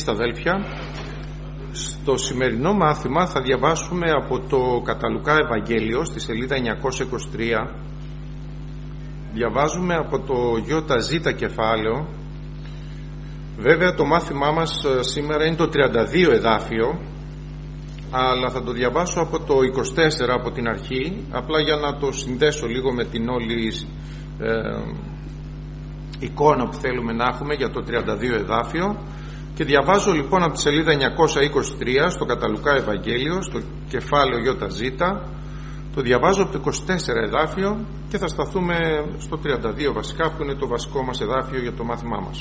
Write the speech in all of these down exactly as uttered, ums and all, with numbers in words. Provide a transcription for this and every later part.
στα αδέλφια. Στο σημερινό μάθημα θα διαβάσουμε από το κατά Λουκά Ευαγγέλιο στη σελίδα εννιακόσια είκοσι τρία. Διαβάζουμε από το ΙΖ κεφάλαιο. Βέβαια το μάθημά μας σήμερα είναι το τριάντα δύο εδάφιο, αλλά θα το διαβάσω από το είκοσι τέσσερα από την αρχή, απλά για να το συνδέσω λίγο με την όλη ε, εικόνα που θέλουμε να έχουμε για το τριάντα δύο εδάφιο. Και διαβάζω λοιπόν από τη σελίδα εννιακόσια είκοσι τρία στο κατά Λουκά Ευαγγέλιο, στο κεφάλαιο ΙΖ, το διαβάζω από το είκοσι τέσσερα εδάφιο και θα σταθούμε στο τριάντα δύο βασικά, που είναι το βασικό μας εδάφιο για το μάθημά μας.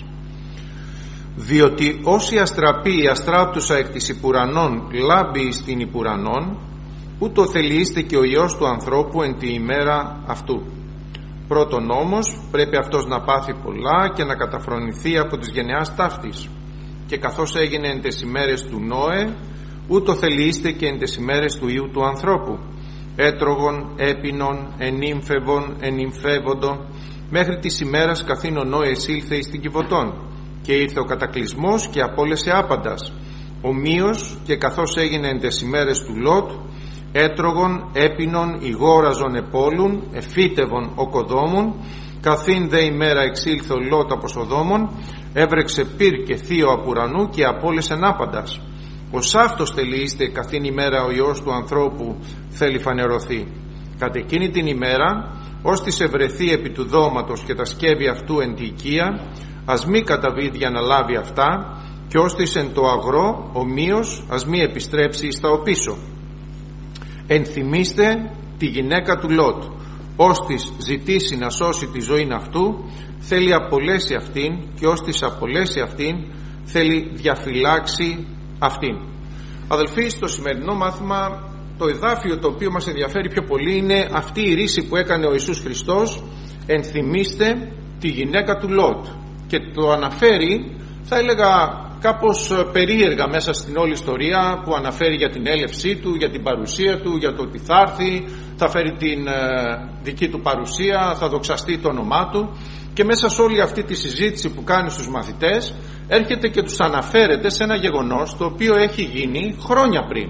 Διότι όσοι αστραπεί η αστράπτουσα εκ της υπουρανών λάμπει στην υπουρανών, ούτω θελείστε και ο Υιός του ανθρώπου εν τη ημέρα αυτού. Πρώτον όμως πρέπει αυτός να πάθει πολλά και να καταφρονηθεί από της γενεάς ταύτης. Και καθώς έγινε εν τες ημέρες του Νόε, ούτω θελείστε και εν τες ημέρες του Υιού του ανθρώπου, έτρωγον, έπινον, ενήμφευον, ενυμφεύοντο, μέχρι της ημέρας καθήν ο Νόε εισήλθε εις την Κιβωτόν. Και ήρθε ο κατακλυσμός και απόλεσε άπαντας. Ομοίως και καθώς έγινε εν τες ημέρες του Λότ, έτρωγον, έπινον, ηγόραζον επόλουν, εφύτευον οκοδόμουν, καθήν δε ημέρα εξήλθε ο Λότ από Σοδόμων, έβρεξε πυρ και θείο απ' ουρανού και απόλεσεν άπαντας. Ως αυτός θελείστε καθήν ημέρα ο Υιός του ανθρώπου θέλει φανερωθεί. Κατ' εκείνη την ημέρα, ώστις ευρεθεί επί του δώματος και τα σκεύη αυτού εν τη οικία, ας μη καταβεί για να λάβει αυτά, και ώστις εν το αγρό ομοίως ας μη επιστρέψει στα οπίσω. Ενθυμίστε τη γυναίκα του Λότ, ώστις ζητήσει να σώσει τη ζωή αυτού, θέλει απολέσει αυτήν, και ώστις απολέσει αυτήν θέλει διαφυλάξει αυτήν. Αδελφοί, στο σημερινό μάθημα το εδάφιο το οποίο μας ενδιαφέρει πιο πολύ είναι αυτή η ρίση που έκανε ο Ιησούς Χριστός. Ενθυμίστε τη γυναίκα του Λότ, και το αναφέρει, θα έλεγα κάπως περίεργα, μέσα στην όλη ιστορία που αναφέρει για την έλευσή του, για την παρουσία του, για το ότι θα έρθει, θα φέρει την ε, δική του παρουσία, θα δοξαστεί το όνομά του, και μέσα σε όλη αυτή τη συζήτηση που κάνει στους μαθητές έρχεται και τους αναφέρεται σε ένα γεγονός το οποίο έχει γίνει χρόνια πριν.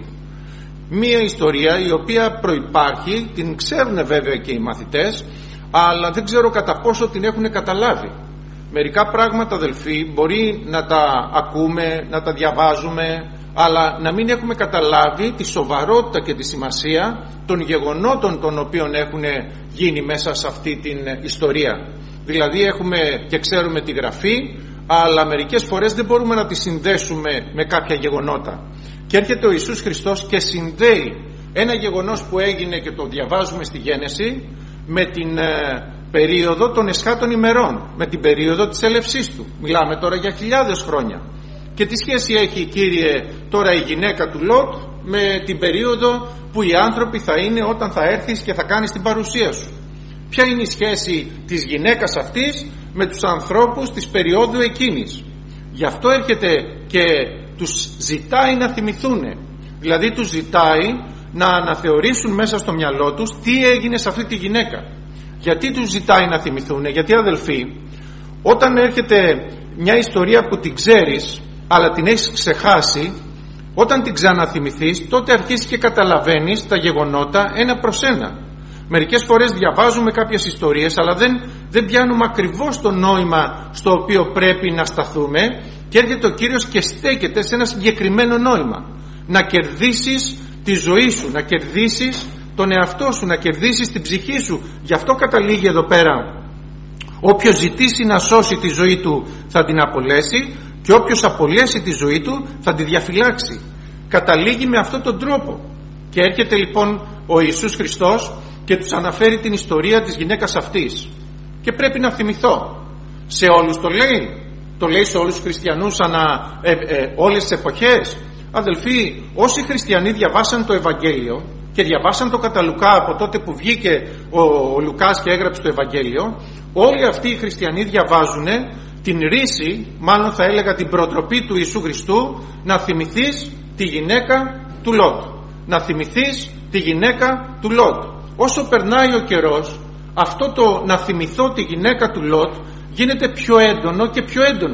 Μία ιστορία η οποία προϋπάρχει, την ξέρουν βέβαια και οι μαθητές, αλλά δεν ξέρω κατά πόσο την έχουν καταλάβει. Μερικά πράγματα, αδελφοί, μπορεί να τα ακούμε, να τα διαβάζουμε, αλλά να μην έχουμε καταλάβει τη σοβαρότητα και τη σημασία των γεγονότων των οποίων έχουν γίνει μέσα σε αυτή την ιστορία. Δηλαδή έχουμε και ξέρουμε τη γραφή, αλλά μερικές φορές δεν μπορούμε να τη συνδέσουμε με κάποια γεγονότα. Και έρχεται ο Ιησούς Χριστός και συνδέει ένα γεγονός που έγινε και το διαβάζουμε στη Γένεση με την ε, περίοδο των εσχάτων ημερών, με την περίοδο της έλευσής του. Μιλάμε τώρα για χιλιάδες χρόνια. Και τι σχέση έχει, Κύριε, τώρα η γυναίκα του Λότ με την περίοδο που οι άνθρωποι θα είναι όταν θα έρθεις και θα κάνεις την παρουσία σου? Ποια είναι η σχέση της γυναίκας αυτής με τους ανθρώπους της περίοδου εκείνης? Γι' αυτό έρχεται και τους ζητάει να θυμηθούν. Δηλαδή τους ζητάει να αναθεωρήσουν μέσα στο μυαλό τους τι έγινε σε αυτή τη γυναίκα. Γιατί τους ζητάει να θυμηθούν? Γιατί, αδελφοί, όταν έρχεται μια ιστορία που την ξέρεις αλλά την έχεις ξεχάσει, όταν την ξαναθυμηθείς, τότε αρχίζεις και καταλαβαίνεις τα γεγονότα ένα προς ένα. Μερικές φορές διαβάζουμε κάποιες ιστορίες, αλλά δεν, δεν πιάνουμε ακριβώς το νόημα στο οποίο πρέπει να σταθούμε, και έρχεται ο Κύριος και στέκεται σε ένα συγκεκριμένο νόημα. Να κερδίσεις τη ζωή σου, να κερδίσεις τον εαυτό σου, να κερδίσεις την ψυχή σου. Γι' αυτό καταλήγει εδώ πέρα: όποιος ζητήσει να σώσει τη ζωή του θα την απολέσει, και όποιος απολέσει τη ζωή του θα τη διαφυλάξει. Καταλήγει με αυτόν τον τρόπο. Και έρχεται λοιπόν ο Ιησούς Χριστός και τους αναφέρει την ιστορία της γυναίκας αυτής. Και πρέπει να θυμηθώ. Σε όλους το λέει? Το λέει σε όλους τους χριστιανούς ανά ε, ε, όλες τις εποχές? Αδελφοί, όσοι χριστιανοί διαβάσαν το Ευαγγέλιο και διαβάσαν το κατά Λουκά από τότε που βγήκε ο, ο Λουκάς και έγραψε το Ευαγγέλιο, όλοι αυτοί οι χριστιανοί διαβάζουν την ρίση, μάλλον θα έλεγα την προτροπή του Ιησού Χριστού, να θυμηθείς τη γυναίκα του Λότ. Να θυμηθείς τη γυναίκα του Λότ. Όσο περνάει ο καιρός, αυτό το να θυμηθώ τη γυναίκα του Λότ γίνεται πιο έντονο και πιο έντονο.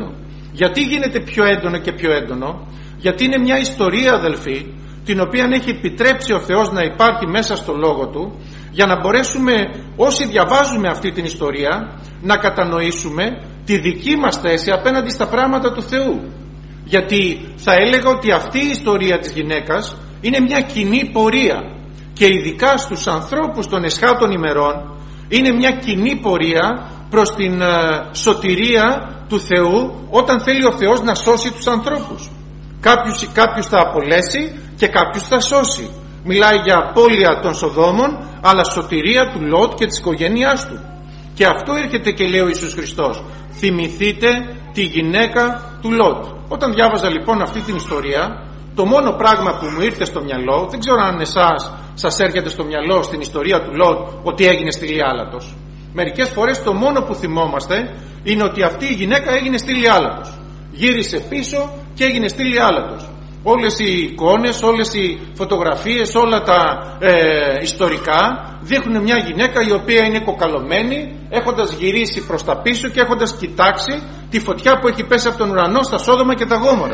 Γιατί γίνεται πιο έντονο και πιο έντονο? Γιατί είναι μια ιστορία, αδελφοί, την οποία έχει επιτρέψει ο Θεός να υπάρχει μέσα στο Λόγο Του, για να μπορέσουμε όσοι διαβάζουμε αυτή την ιστορία να κατανοήσουμε τη δική μας θέση απέναντι στα πράγματα του Θεού. Γιατί θα έλεγα ότι αυτή η ιστορία της γυναίκας είναι μια κοινή πορεία, και ειδικά στους ανθρώπους των εσχάτων ημερών είναι μια κοινή πορεία προς την uh, σωτηρία του Θεού, όταν θέλει ο Θεός να σώσει τους ανθρώπους. Κάποιους, κάποιους θα απολέσει και κάποιους θα σώσει. Μιλάει για απώλεια των Σοδόμων, αλλά σωτηρία του Λότ και της οικογένειάς του. Και αυτό έρχεται και λέει ο Ιησούς Χριστός: θυμηθείτε τη γυναίκα του Λότ. Όταν διάβαζα λοιπόν αυτή την ιστορία, το μόνο πράγμα που μου ήρθε στο μυαλό, δεν ξέρω αν εσάς σας έρχεται στο μυαλό στην ιστορία του Λότ ότι έγινε στήλη άλατος. Μερικές φορές το μόνο που θυμόμαστε είναι ότι αυτή η γυναίκα έγινε στήλη άλατος. Γύρισε πίσω και έγινε στήλη άλατος. Όλες οι εικόνες, όλες οι φωτογραφίες, όλα τα ε, ιστορικά δείχνουν μια γυναίκα η οποία είναι κοκαλωμένη, έχοντας γυρίσει προς τα πίσω και έχοντας κοιτάξει τη φωτιά που έχει πέσει από τον ουρανό στα Σόδομα και τα Γόμορα.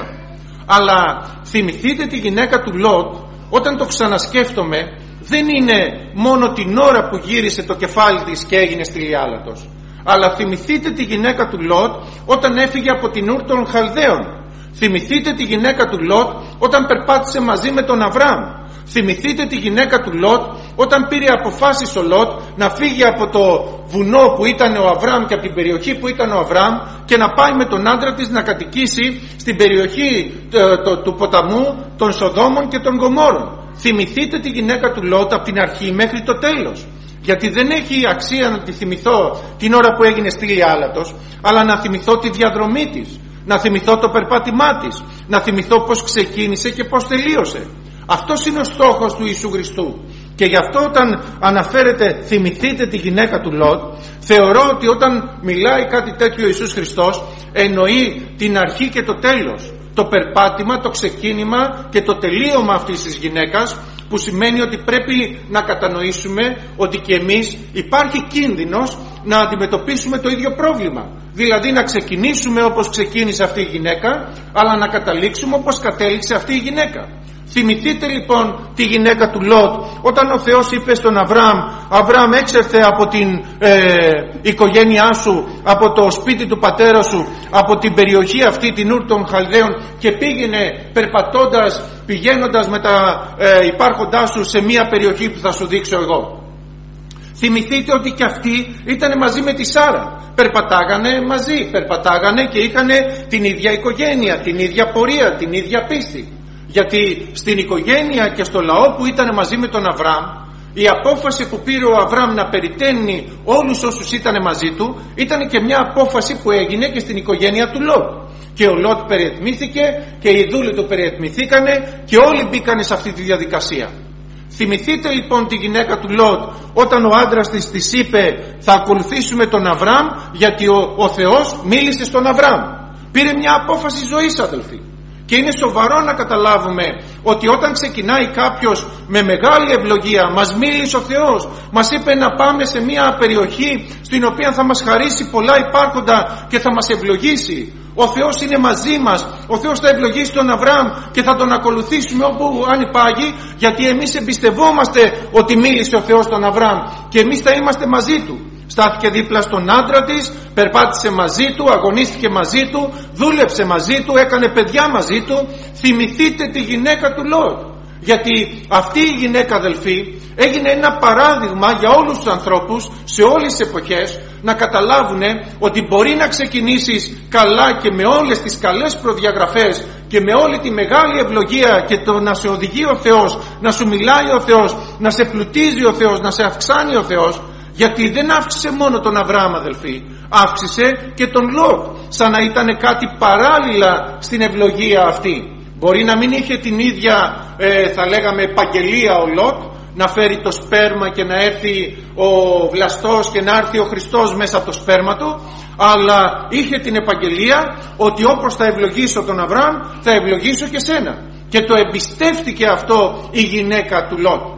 Αλλά θυμηθείτε τη γυναίκα του Λότ. Όταν το ξανασκέφτομαι, δεν είναι μόνο την ώρα που γύρισε το κεφάλι της και έγινε στήλη άλατος, αλλά θυμηθείτε τη γυναίκα του Λότ όταν έφυγε από την Ούρ των Χαλδαίων. Θυμηθείτε τη γυναίκα του Λότ όταν περπάτησε μαζί με τον Αβραάμ. Θυμηθείτε τη γυναίκα του Λότ όταν πήρε αποφάσεις ο Λότ να φύγει από το βουνό που ήταν ο Αβραάμ και από την περιοχή που ήταν ο Αβραάμ και να πάει με τον άντρα της να κατοικήσει στην περιοχή το, το, του ποταμού των Σοδόμων και των Γομόρων. Θυμηθείτε τη γυναίκα του Λότ από την αρχή μέχρι το τέλος. Γιατί δεν έχει αξία να τη θυμηθώ την ώρα που έγινε στήλη άλατος, αλλά να θυμηθώ τη διαδρομή της, να θυμηθώ το περπάτημά της, να θυμηθώ πως ξεκίνησε και πως τελείωσε. Αυτός είναι ο στόχος του Ιησού Χριστού. Και γι' αυτό όταν αναφέρεται θυμηθείτε τη γυναίκα του Λότ, θεωρώ ότι όταν μιλάει κάτι τέτοιο ο Ιησούς Χριστός εννοεί την αρχή και το τέλος, το περπάτημα, το ξεκίνημα και το τελείωμα αυτής της γυναίκας, που σημαίνει ότι πρέπει να κατανοήσουμε ότι και εμείς υπάρχει κίνδυνος να αντιμετωπίσουμε το ίδιο πρόβλημα. Δηλαδή να ξεκινήσουμε όπως ξεκίνησε αυτή η γυναίκα, αλλά να καταλήξουμε όπως κατέληξε αυτή η γυναίκα. Θυμηθείτε λοιπόν τη γυναίκα του Λότ, όταν ο Θεός είπε στον Αβραάμ: Αβραάμ, έξερθε από την ε, οικογένειά σου, από το σπίτι του πατέρα σου, από την περιοχή αυτή την Ούρ των Χαλδαίων, και πήγαινε περπατώντας, πηγαίνοντας με τα ε, υπάρχοντά σου σε μια περιοχή που θα σου δείξω εγώ. Θυμηθείτε ότι και αυτοί ήταν μαζί με τη Σάρα, περπατάγανε μαζί, περπατάγανε και είχαν την ίδια οικογένεια, την ίδια πορεία, την ίδια πίστη. Γιατί στην οικογένεια και στο λαό που ήταν μαζί με τον Αβραάμ, η απόφαση που πήρε ο Αβραάμ να περιτέμνει όλους όσους ήταν μαζί του ήταν και μια απόφαση που έγινε και στην οικογένεια του Λότ. Και ο Λότ περιετμήθηκε και οι δούλοι του περιετμηθήκανε και όλοι μπήκανε σε αυτή τη διαδικασία. Θυμηθείτε λοιπόν τη γυναίκα του Λότ όταν ο άντρας της της είπε: θα ακολουθήσουμε τον Αβραάμ, γιατί ο, ο Θεός μίλησε στον Αβραάμ. Πήρε μια απόφαση ζωής, αδελφοί. Και είναι σοβαρό να καταλάβουμε ότι όταν ξεκινάει κάποιος με μεγάλη ευλογία, μας μίλησε ο Θεός, μας είπε να πάμε σε μια περιοχή στην οποία θα μας χαρίσει πολλά υπάρχοντα και θα μας ευλογήσει. Ο Θεός είναι μαζί μας, ο Θεός θα ευλογήσει τον Αβραάμ και θα τον ακολουθήσουμε όπου αν υπάγει, γιατί εμείς εμπιστευόμαστε ότι μίλησε ο Θεός τον Αβραάμ και εμείς θα είμαστε μαζί του. Στάθηκε δίπλα στον άντρα της, περπάτησε μαζί του, αγωνίστηκε μαζί του, δούλεψε μαζί του, έκανε παιδιά μαζί του. Θυμηθείτε τη γυναίκα του Λότ, γιατί αυτή η γυναίκα, αδελφοί, έγινε ένα παράδειγμα για όλους τους ανθρώπους σε όλες τις εποχές να καταλάβουν ότι μπορεί να ξεκινήσεις καλά και με όλες τις καλές προδιαγραφές και με όλη τη μεγάλη ευλογία και το να σε οδηγεί ο Θεός, να σου μιλάει ο Θεός, να σε πλουτίζει ο Θεός, να σε αυξάνει ο Θεός. Γιατί δεν αύξησε μόνο τον Αβραάμ, αδελφοί, αύξησε και τον Λότ, σαν να ήταν κάτι παράλληλα στην ευλογία αυτή. Μπορεί να μην είχε την ίδια ε, θα λέγαμε επαγγελία ο Λότ, να φέρει το σπέρμα και να έρθει ο βλαστός και να έρθει ο Χριστός μέσα από το σπέρμα του, αλλά είχε την επαγγελία ότι όπως θα ευλογήσω τον Αβραάμ θα ευλογήσω και σένα, και το εμπιστεύτηκε αυτό η γυναίκα του Λότ.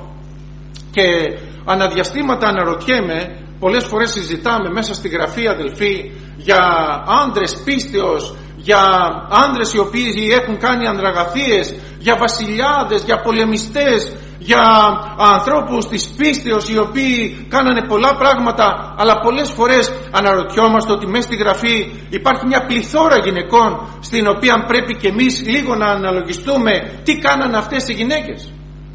Και αναδιαστήματα αναρωτιέμαι, πολλές φορές συζητάμε μέσα στη Γραφή, αδελφοί, για άντρες πίστεως, για άνδρες οι οποίοι έχουν κάνει ανδραγαθίες, για βασιλιάδες, για πολεμιστές, για ανθρώπους της πίστεως οι οποίοι κάνανε πολλά πράγματα, αλλά πολλές φορές αναρωτιόμαστε ότι μέσα στη Γραφή υπάρχει μια πληθώρα γυναικών στην οποία πρέπει και εμείς λίγο να αναλογιστούμε τι κάνανε αυτές οι γυναίκες.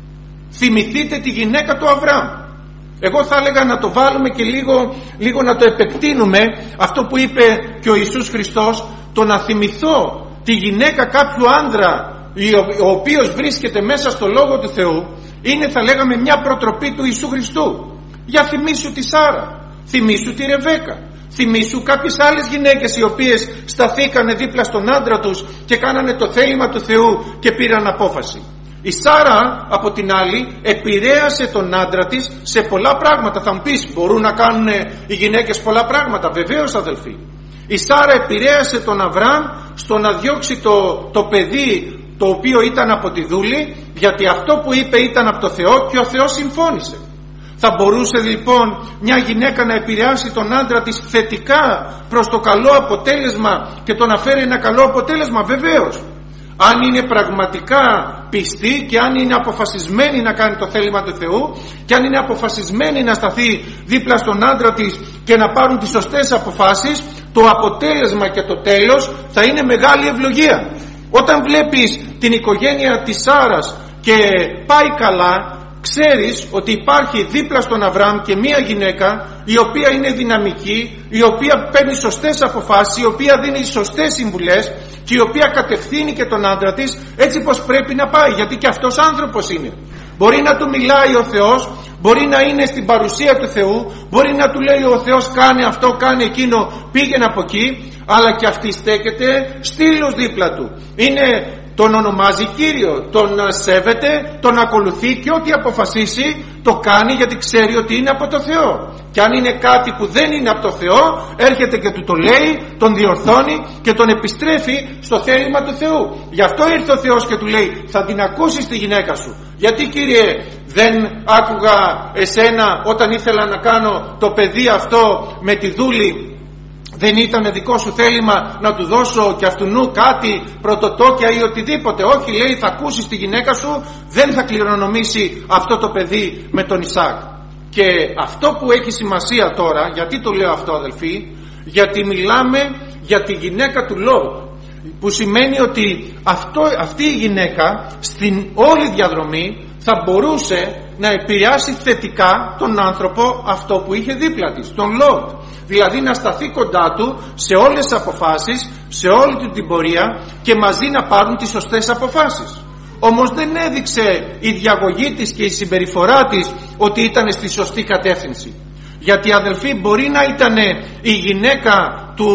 Θυμηθείτε τη γυναίκα του Αβραάμ. Εγώ θα έλεγα να το βάλουμε και λίγο, λίγο να το επεκτείνουμε αυτό που είπε και ο Ιησούς Χριστός, το να θυμηθώ τη γυναίκα κάποιου άνδρα ο οποίος βρίσκεται μέσα στο Λόγο του Θεού, είναι, θα λέγαμε, μια προτροπή του Ιησού Χριστού. Για θυμήσου τη Σάρα, θυμήσου τη Ρεβέκα, θυμήσου κάποιες άλλες γυναίκες οι οποίες σταθήκανε δίπλα στον άντρα τους και κάνανε το θέλημα του Θεού και πήραν απόφαση. Η Σάρα από την άλλη επηρέασε τον άντρα της σε πολλά πράγματα. Θα μου πεις, μπορούν να κάνουν οι γυναίκες πολλά πράγματα? Βεβαίως, αδελφοί. Η Σάρα επηρέασε τον Αβραάμ στο να διώξει το, το παιδί το οποίο ήταν από τη δούλη, γιατί αυτό που είπε ήταν από το Θεό και ο Θεός συμφώνησε. Θα μπορούσε λοιπόν μια γυναίκα να επηρεάσει τον άντρα της θετικά προς το καλό αποτέλεσμα και το να φέρει ένα καλό αποτέλεσμα? Βεβαίως. Αν είναι πραγματικά πιστή και αν είναι αποφασισμένη να κάνει το θέλημα του Θεού και αν είναι αποφασισμένη να σταθεί δίπλα στον άντρα της και να πάρουν τις σωστές αποφάσεις, το αποτέλεσμα και το τέλος θα είναι μεγάλη ευλογία. Όταν βλέπεις την οικογένεια της Σάρας και πάει καλά, ξέρεις ότι υπάρχει δίπλα στον Αβραάμ και μία γυναίκα η οποία είναι δυναμική, η οποία παίρνει σωστές αποφάσεις, η οποία δίνει σωστές συμβουλές και η οποία κατευθύνει και τον άντρα της έτσι πως πρέπει να πάει, γιατί και αυτός άνθρωπος είναι. Μπορεί να του μιλάει ο Θεός, μπορεί να είναι στην παρουσία του Θεού, μπορεί να του λέει ο Θεός κάνε αυτό, κάνε εκείνο, πήγαινε από εκεί, αλλά και αυτή στέκεται στήλος δίπλα του. Είναι, τον ονομάζει Κύριο, τον σέβεται, τον ακολουθεί και ό,τι αποφασίσει το κάνει, γιατί ξέρει ότι είναι από το Θεό. Και αν είναι κάτι που δεν είναι από το Θεό, έρχεται και του το λέει, τον διορθώνει και τον επιστρέφει στο θέλημα του Θεού. Γι' αυτό ήρθε ο Θεός και του λέει, θα την ακούσεις τη γυναίκα σου. Γιατί, Κύριε, δεν άκουγα εσένα όταν ήθελα να κάνω το παιδί αυτό με τη δούλη? Δεν ήταν δικό σου θέλημα να του δώσω και αυτού κάτι πρωτοτόκια ή οτιδήποτε? Όχι, λέει, θα ακούσεις τη γυναίκα σου, δεν θα κληρονομήσει αυτό το παιδί με τον Ισάκ. Και αυτό που έχει σημασία τώρα, γιατί το λέω αυτό, αδελφοί, γιατί μιλάμε για τη γυναίκα του Λότ, που σημαίνει ότι αυτό, αυτή η γυναίκα στην όλη διαδρομή θα μπορούσε να επηρεάσει θετικά τον άνθρωπο αυτό που είχε δίπλα της, τον Λότ. Δηλαδή να σταθεί κοντά του σε όλες τις αποφάσεις, σε όλη του την πορεία και μαζί να πάρουν τις σωστές αποφάσεις. Όμως δεν έδειξε η διαγωγή της και η συμπεριφορά της ότι ήταν στη σωστή κατεύθυνση. Γιατί, αδελφοί, μπορεί να ήταν η γυναίκα του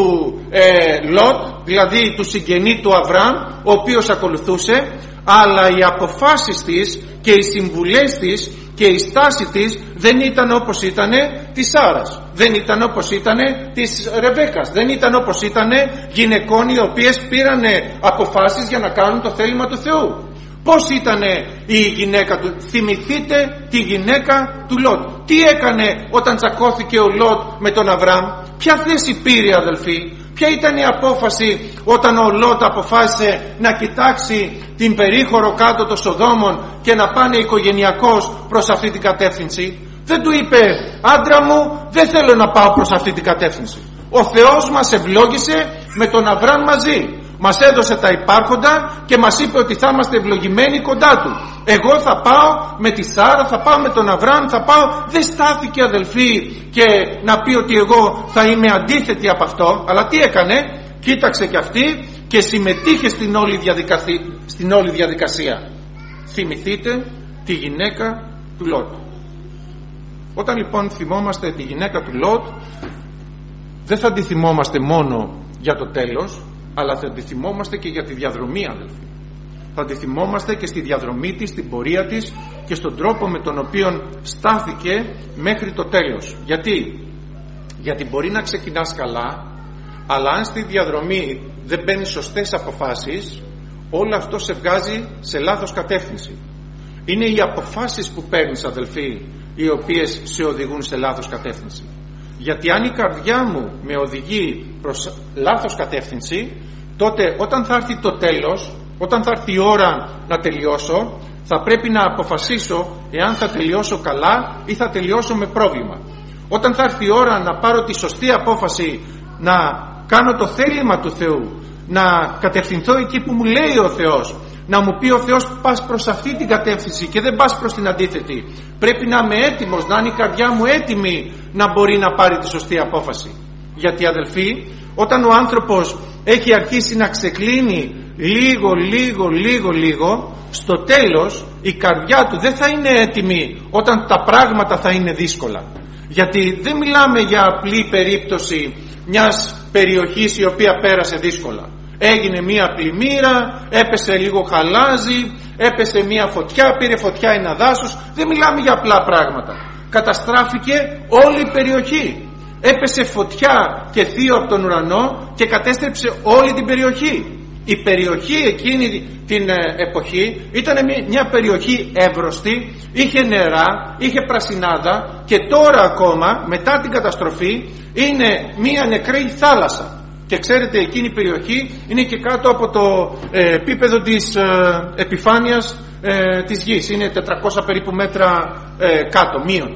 ε, Λότ, δηλαδή του συγγενή του Αβραάμ, ο οποίος ακολουθούσε, αλλά οι αποφάσεις της και οι συμβουλές της και η στάση της δεν ήταν όπως ήταν της Σάρας, δεν ήταν όπως ήταν της Ρεβέκας, δεν ήταν όπως ήταν γυναικών οι οποίες πήραν αποφάσεις για να κάνουν το θέλημα του Θεού. Πώς ήταν η γυναίκα του? Θυμηθείτε τη γυναίκα του Λότ. Τι έκανε όταν τσακώθηκε ο Λότ με τον Αβραάμ? Ποια θέση πήρε, αδελφοί? Ποια ήταν η απόφαση όταν ο Λότ αποφάσισε να κοιτάξει την περίχωρο κάτω των Σοδόμων και να πάνε οικογενειακώς προς αυτή την κατεύθυνση? Δεν του είπε, άντρα μου, δεν θέλω να πάω προς αυτή την κατεύθυνση. Ο Θεός μας ευλόγησε με τον Αβραάμ μαζί. Μας έδωσε τα υπάρχοντα και μας είπε ότι θα είμαστε ευλογημένοι κοντά του. Εγώ θα πάω με τη Σάρα, θα πάω με τον Αβραάμ, θα πάω. Δεν στάθηκε, αδελφοί, και να πει ότι εγώ θα είμαι αντίθετη από αυτό. Αλλά τι έκανε? Κοίταξε και αυτή και συμμετείχε στην όλη διαδικασία, στην όλη διαδικασία. Θυμηθείτε τη γυναίκα του Λότ. Όταν λοιπόν θυμόμαστε τη γυναίκα του Λότ, δεν θα τη θυμόμαστε μόνο για το τέλος, αλλά θα τη θυμόμαστε και για τη διαδρομή, αδελφοί. Θα τη θυμόμαστε και στη διαδρομή της, στην πορεία της και στον τρόπο με τον οποίο στάθηκε μέχρι το τέλος. Γιατί? Γιατί μπορεί να ξεκινάς καλά, αλλά αν στη διαδρομή δεν παίρνεις σωστές αποφάσεις, όλο αυτό σε βγάζει σε λάθος κατεύθυνση. Είναι οι αποφάσεις που παίρνεις, αδελφοί, οι οποίες σε οδηγούν σε λάθος κατεύθυνση. Γιατί αν η καρδιά μου με οδηγεί προς λάθος κατεύθυνση, τότε όταν θα έρθει το τέλος, όταν θα έρθει η ώρα να τελειώσω, θα πρέπει να αποφασίσω εάν θα τελειώσω καλά ή θα τελειώσω με πρόβλημα. Όταν θα έρθει η ώρα να πάρω τη σωστή απόφαση, να κάνω το θέλημα του Θεού, να κατευθυνθώ εκεί που μου λέει ο Θεός, να μου πει ο Θεός πας προς αυτή την κατεύθυνση και δεν πας προς την αντίθετη, πρέπει να είμαι έτοιμος, να είναι η καρδιά μου έτοιμη να μπορεί να πάρει τη σωστή απόφαση. Γιατί αδελφοί, όταν ο άνθρωπος έχει αρχίσει να ξεκλίνει λίγο λίγο λίγο λίγο, στο τέλος η καρδιά του δεν θα είναι έτοιμη όταν τα πράγματα θα είναι δύσκολα. Γιατί δεν μιλάμε για απλή περίπτωση μιας περιοχής η οποία πέρασε δύσκολα. Έγινε μία πλημμύρα, έπεσε λίγο χαλάζι, έπεσε μία φωτιά, πήρε φωτιά ένα δάσος. Δεν μιλάμε για απλά πράγματα. Καταστράφηκε όλη η περιοχή. Έπεσε φωτιά και θείο από τον ουρανό και κατέστρεψε όλη την περιοχή. Η περιοχή εκείνη την εποχή ήταν μια περιοχή εύρωστη, είχε νερά, είχε πρασινάδα και τώρα ακόμα μετά την καταστροφή είναι μια νεκρή θάλασσα. Και ξέρετε, εκείνη η περιοχή είναι και κάτω από το ε, επίπεδο της ε, επιφάνειας ε, της γης. Είναι τετρακόσια περίπου μέτρα ε, κάτω, μείον.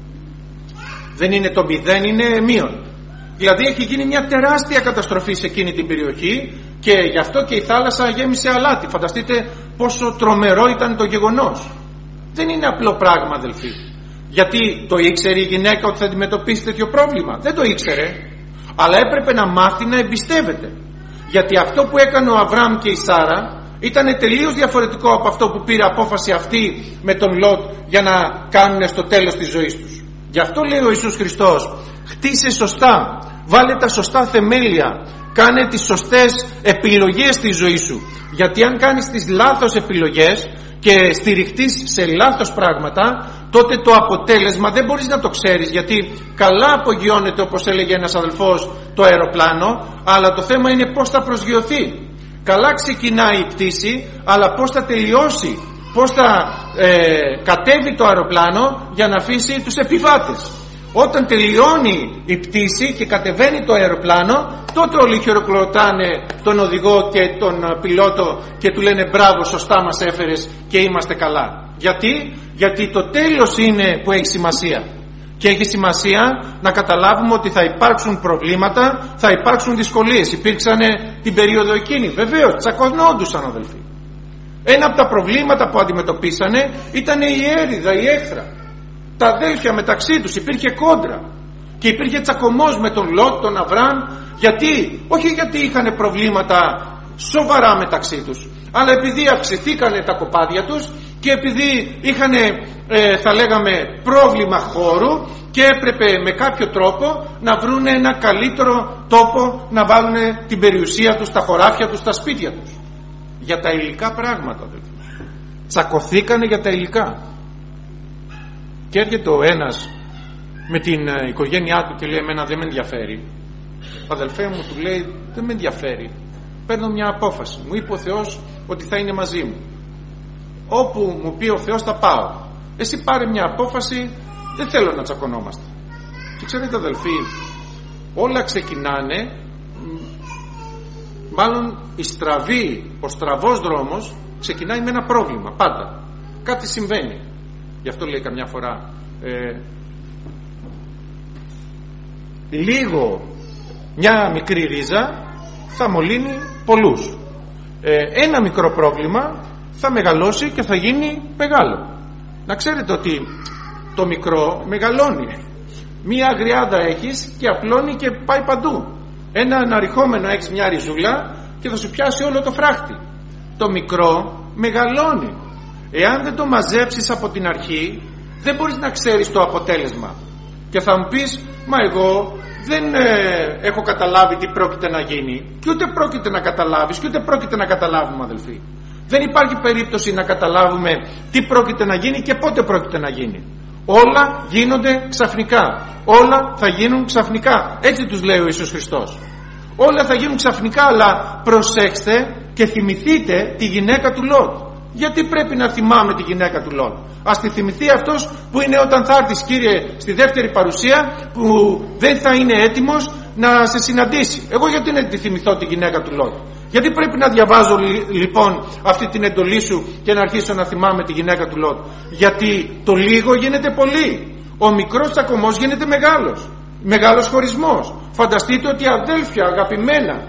Δεν είναι το μηδέν, είναι μείον. Δηλαδή έχει γίνει μια τεράστια καταστροφή σε εκείνη την περιοχή και γι' αυτό και η θάλασσα γέμισε αλάτι. Φανταστείτε πόσο τρομερό ήταν το γεγονός. Δεν είναι απλό πράγμα, αδελφοί. Γιατί το ήξερε η γυναίκα ότι θα αντιμετωπίσει τέτοιο πρόβλημα? Δεν το ήξερε. Αλλά έπρεπε να μάθει να εμπιστεύεται. Γιατί αυτό που έκανε ο Αβραάμ και η Σάρα ήταν τελείως διαφορετικό από αυτό που πήρε απόφαση αυτή με τον Λότ για να κάνουν στο τέλος της ζωής τους. Γι' αυτό λέει ο Ιησούς Χριστός, χτίσε σωστά, βάλε τα σωστά θεμέλια, κάνε τις σωστές επιλογές στη ζωή σου. Γιατί αν κάνεις τις λάθος επιλογές και στηριχτείς σε λάθος πράγματα, τότε το αποτέλεσμα δεν μπορείς να το ξέρεις, γιατί καλά απογειώνεται, όπως έλεγε ένας αδελφός, το αεροπλάνο, αλλά το θέμα είναι πώς θα προσγειωθεί. Καλά ξεκινάει η πτήση, αλλά πώς θα τελειώσει, πώς θα ε, κατέβει το αεροπλάνο για να αφήσει τους επιβάτες. Όταν τελειώνει η πτήση και κατεβαίνει το αεροπλάνο, τότε όλοι χειροκροτάνε τον οδηγό και τον πιλότο και του λένε μπράβο, σωστά μας έφερες και είμαστε καλά. Γιατί? Γιατί το τέλος είναι που έχει σημασία. Και έχει σημασία να καταλάβουμε ότι θα υπάρξουν προβλήματα, θα υπάρξουν δυσκολίες. Υπήρξαν την περίοδο εκείνη, βεβαίως, τσακωνόντουσαν αδελφοί. Ένα από τα προβλήματα που αντιμετωπίσανε ήταν η έρηδα, η έχθρα. Τα αδέλφια μεταξύ τους, υπήρχε κόντρα και υπήρχε τσακωμός με τον Λότ, τον Αβραάμ. Γιατί? Όχι γιατί είχαν προβλήματα σοβαρά μεταξύ τους, αλλά επειδή αυξηθήκανε τα κοπάδια τους και επειδή είχαν ε, θα λέγαμε πρόβλημα χώρου και έπρεπε με κάποιο τρόπο να βρουν ένα καλύτερο τόπο να βάλουν την περιουσία τους, τα χωράφια τους, τα σπίτια τους. Για τα υλικά πράγματα δηλαδή. Τσακωθήκανε για τα υλικά. Και έρχεται ο ένας με την οικογένειά του και λέει εμένα δεν με ενδιαφέρει. Αδελφέ μου, του λέει, δεν με ενδιαφέρει. Παίρνω μια απόφαση. Μου είπε ο Θεός ότι θα είναι μαζί μου. Όπου μου πει ο Θεός θα πάω. Εσύ πάρε μια απόφαση, δεν θέλω να τσακωνόμαστε. Και ξέρετε αδελφοί, όλα ξεκινάνε, μάλλον η στραβή, ο στραβός δρόμος ξεκινάει με ένα πρόβλημα πάντα. Κάτι συμβαίνει. Γι' αυτό λέει καμιά φορά ε, λίγο μια μικρή ρίζα θα μολύνει πολλούς. ε, ένα μικρό πρόβλημα θα μεγαλώσει και θα γίνει μεγάλο. Να ξέρετε ότι το μικρό μεγαλώνει. Μία αγριάδα έχεις και απλώνει και πάει παντού. Ένα αναρριχόμενο έχεις μια ριζούλα και θα σου πιάσει όλο το φράχτη. Το μικρό μεγαλώνει. Εάν δεν το μαζέψεις από την αρχή, δεν μπορείς να ξέρεις το αποτέλεσμα. Και θα μου πεις, μα εγώ δεν ε, έχω καταλάβει τι πρόκειται να γίνει. Και ούτε πρόκειται να καταλάβεις και ούτε πρόκειται να καταλάβουμε αδελφοί. Δεν υπάρχει περίπτωση να καταλάβουμε τι πρόκειται να γίνει και πότε πρόκειται να γίνει. Όλα γίνονται ξαφνικά. Όλα θα γίνουν ξαφνικά. Έτσι τους λέει ο Ιησούς Χριστός. Όλα θα γίνουν ξαφνικά, αλλά προσέξτε και θυμηθείτε τη γυναίκα του Λότ. Γιατί πρέπει να θυμάμαι τη γυναίκα του Λότ? Ας τη θυμηθεί αυτός που είναι όταν θα έρθεις, Κύριε, στη δεύτερη παρουσία, που δεν θα είναι έτοιμος να σε συναντήσει. Εγώ γιατί να τη θυμηθώ τη γυναίκα του Λότ? Γιατί πρέπει να διαβάζω λοιπόν αυτή την εντολή σου και να αρχίσω να θυμάμαι τη γυναίκα του Λότ? Γιατί το λίγο γίνεται πολύ, ο μικρός τσακωμός γίνεται μεγάλος, μεγάλος χωρισμός. Φανταστείτε ότι αδέλφια αγαπημένα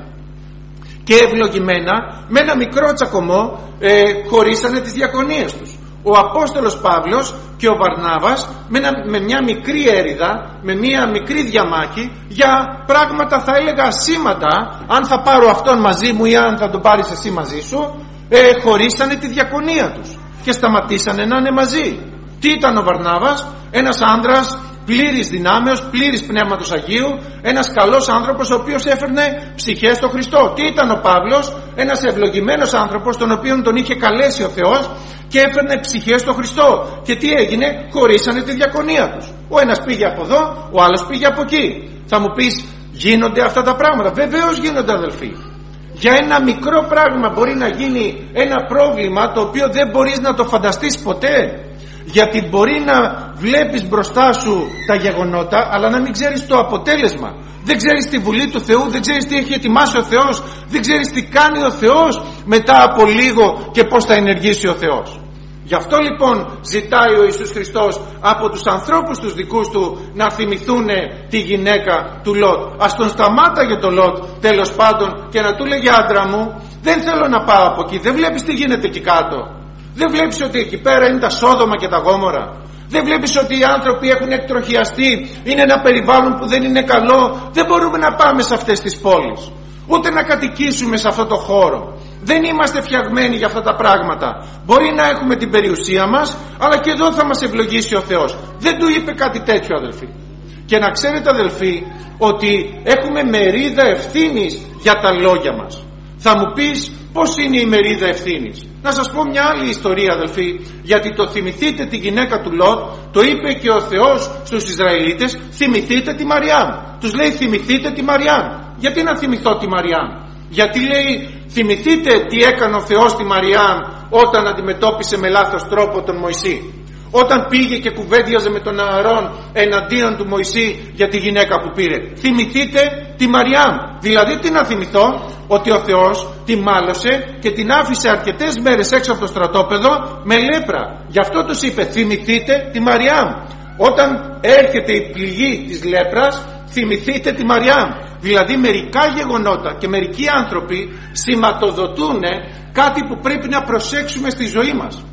και ευλογημένα με ένα μικρό τσακωμό ε, χωρίσανε τις διακονίες τους. Ο Απόστολος Παύλος και ο Βαρνάβας με, ένα, με μια μικρή έρηδα, με μια μικρή διαμάχη για πράγματα θα έλεγα ασήμαντα, αν θα πάρω αυτόν μαζί μου ή αν θα τον πάρεις εσύ μαζί σου, ε, χωρίσανε τη διακονία τους και σταματήσανε να είναι μαζί. Τι ήταν ο Βαρνάβας? Ένας άνδρας πλήρης δυνάμεως, πλήρης Πνεύματος Αγίου, ένας καλός άνθρωπος ο οποίος έφερνε ψυχές στο Χριστό. Τι ήταν ο Παύλος? Ένας ευλογημένος άνθρωπος τον οποίον τον είχε καλέσει ο Θεός και έφερνε ψυχές στο Χριστό. Και τι έγινε? Χωρίσανε τη διακονία τους. Ο ένας πήγε από εδώ, ο άλλος πήγε από εκεί. Θα μου πεις, γίνονται αυτά τα πράγματα? Βεβαίως γίνονται, αδελφοί. Για ένα μικρό πράγμα μπορεί να γίνει ένα πρόβλημα το οποίο δεν μπορείς να το φανταστείς ποτέ. Γιατί μπορεί να βλέπεις μπροστά σου τα γεγονότα, αλλά να μην ξέρεις το αποτέλεσμα. Δεν ξέρεις τη Βουλή του Θεού, δεν ξέρεις τι έχει ετοιμάσει ο Θεός, δεν ξέρεις τι κάνει ο Θεός μετά από λίγο και πώς θα ενεργήσει ο Θεός. Γι' αυτό λοιπόν ζητάει ο Ιησούς Χριστός από τους ανθρώπους τους δικούς του να θυμηθούν τη γυναίκα του Λότ. Ας τον σταμάταγε το Λότ τέλος πάντων και να του λέγε, άντρα μου, δεν θέλω να πάω από εκεί, δεν βλέπεις τι γίνεται εκεί κάτω? Δεν βλέπεις ότι εκεί πέρα είναι τα Σόδομα και τα Γόμορα? Δεν βλέπεις ότι οι άνθρωποι έχουν εκτροχιαστεί, είναι ένα περιβάλλον που δεν είναι καλό? Δεν μπορούμε να πάμε σε αυτές τις πόλεις, ούτε να κατοικήσουμε σε αυτό το χώρο. Δεν είμαστε φτιαγμένοι για αυτά τα πράγματα. Μπορεί να έχουμε την περιουσία μας, αλλά και εδώ θα μας ευλογήσει ο Θεός. Δεν του είπε κάτι τέτοιο, αδελφοί. Και να ξέρετε, αδελφοί, ότι έχουμε μερίδα ευθύνης για τα λόγια μας. Θα μου πεις, πώς είναι η μερίδα ευθύνης? Να σας πω μια άλλη ιστορία, αδελφοί, γιατί το θυμηθείτε τη γυναίκα του Λότ, το είπε και ο Θεός στους Ισραηλίτες, θυμηθείτε τη Μαριάμ. Τους λέει, θυμηθείτε τη Μαριάμ. Γιατί να θυμηθώ τη Μαριάμ? Γιατί λέει, θυμηθείτε τι έκανε ο Θεός στη Μαριάμ όταν αντιμετώπισε με λάθος τρόπο τον Μωυσή, όταν πήγε και κουβέντιαζε με τον Ααρών εναντίον του Μωυσή για τη γυναίκα που πήρε. Θυμηθείτε τη Μαριάμ. Δηλαδή τι να θυμηθώ? Ότι ο Θεός τη μάλωσε και την άφησε αρκετές μέρες έξω από το στρατόπεδο με λέπρα. Γι' αυτό τους είπε, θυμηθείτε τη Μαριάμ. Όταν έρχεται η πληγή της λέπρας, θυμηθείτε τη Μαριάμ. Δηλαδή μερικά γεγονότα και μερικοί άνθρωποι σηματοδοτούν κάτι που πρέπει να προσέξουμε στη ζωή μας.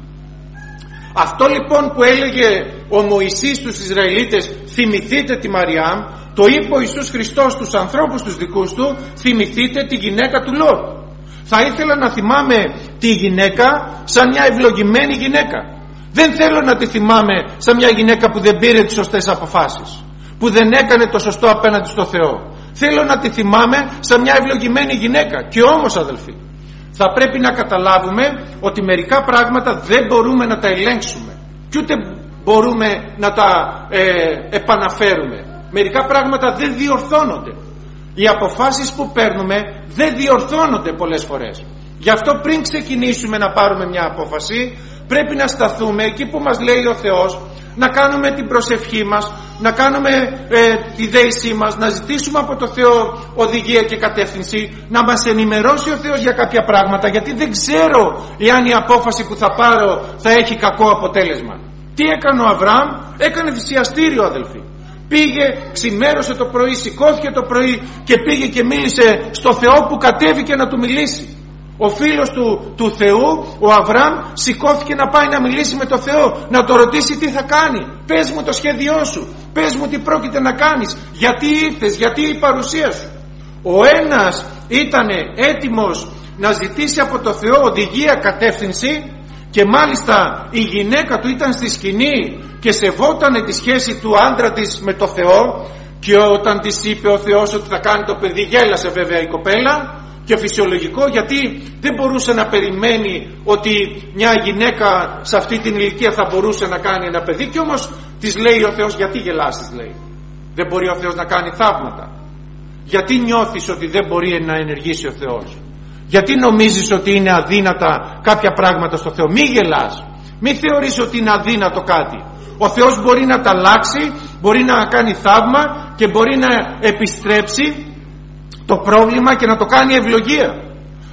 Αυτό λοιπόν που έλεγε ο Μωυσής στους Ισραηλίτες, θυμηθείτε τη Μαριάμ, το είπε ο Ιησούς Χριστός στους ανθρώπους τους δικούς του, θυμηθείτε τη γυναίκα του Λότ. Θα ήθελα να θυμάμαι τη γυναίκα σαν μια ευλογημένη γυναίκα. Δεν θέλω να τη θυμάμαι σαν μια γυναίκα που δεν πήρε τις σωστές αποφάσεις, που δεν έκανε το σωστό απέναντι στο Θεό. Θέλω να τη θυμάμαι σαν μια ευλογημένη γυναίκα. Και όμως, αδελφοί, θα πρέπει να καταλάβουμε ότι μερικά πράγματα δεν μπορούμε να τα ελέγξουμε και ούτε μπορούμε να τα ε, επαναφέρουμε. Μερικά πράγματα δεν διορθώνονται. Οι αποφάσεις που παίρνουμε δεν διορθώνονται πολλές φορές. Γι' αυτό πριν ξεκινήσουμε να πάρουμε μια απόφαση, πρέπει να σταθούμε εκεί που μας λέει ο Θεός, να κάνουμε την προσευχή μας, να κάνουμε ε, τη δέησή μας, να ζητήσουμε από το Θεό οδηγία και κατεύθυνση, να μας ενημερώσει ο Θεός για κάποια πράγματα, γιατί δεν ξέρω εάν η απόφαση που θα πάρω θα έχει κακό αποτέλεσμα. Τι έκανε ο Αβραάμ? Έκανε θυσιαστήριο, αδελφοί. Πήγε, ξημέρωσε το πρωί, σηκώθηκε το πρωί και πήγε και μίλησε στο Θεό που κατέβηκε να του μιλήσει. Ο φίλος του, του Θεού, ο Αβραάμ, σηκώθηκε να πάει να μιλήσει με το Θεό, να το ρωτήσει τι θα κάνει. Πες μου το σχέδιό σου, πες μου τι πρόκειται να κάνεις, γιατί ήρθες, γιατί η παρουσία σου. Ο ένας ήταν έτοιμος να ζητήσει από το Θεό οδηγία, κατεύθυνση, και μάλιστα η γυναίκα του ήταν στη σκηνή και σεβότανε τη σχέση του άντρα της με το Θεό, και όταν της είπε ο Θεός ότι θα κάνει το παιδί, γέλασε βέβαια η κοπέλα, και φυσιολογικό, γιατί δεν μπορούσε να περιμένει ότι μια γυναίκα σε αυτή την ηλικία θα μπορούσε να κάνει ένα παιδί. Και όμως της λέει ο Θεός, γιατί γελάσεις, λέει? Δεν μπορεί ο Θεός να κάνει θαύματα? Γιατί νιώθεις ότι δεν μπορεί να ενεργήσει ο Θεός? Γιατί νομίζεις ότι είναι αδύνατα κάποια πράγματα στο Θεό? Μη γελάς, μη θεωρείς ότι είναι αδύνατο κάτι. Ο Θεός μπορεί να τα αλλάξει, μπορεί να κάνει θαύμα και μπορεί να επιστρέψει το πρόβλημα και να το κάνει ευλογία.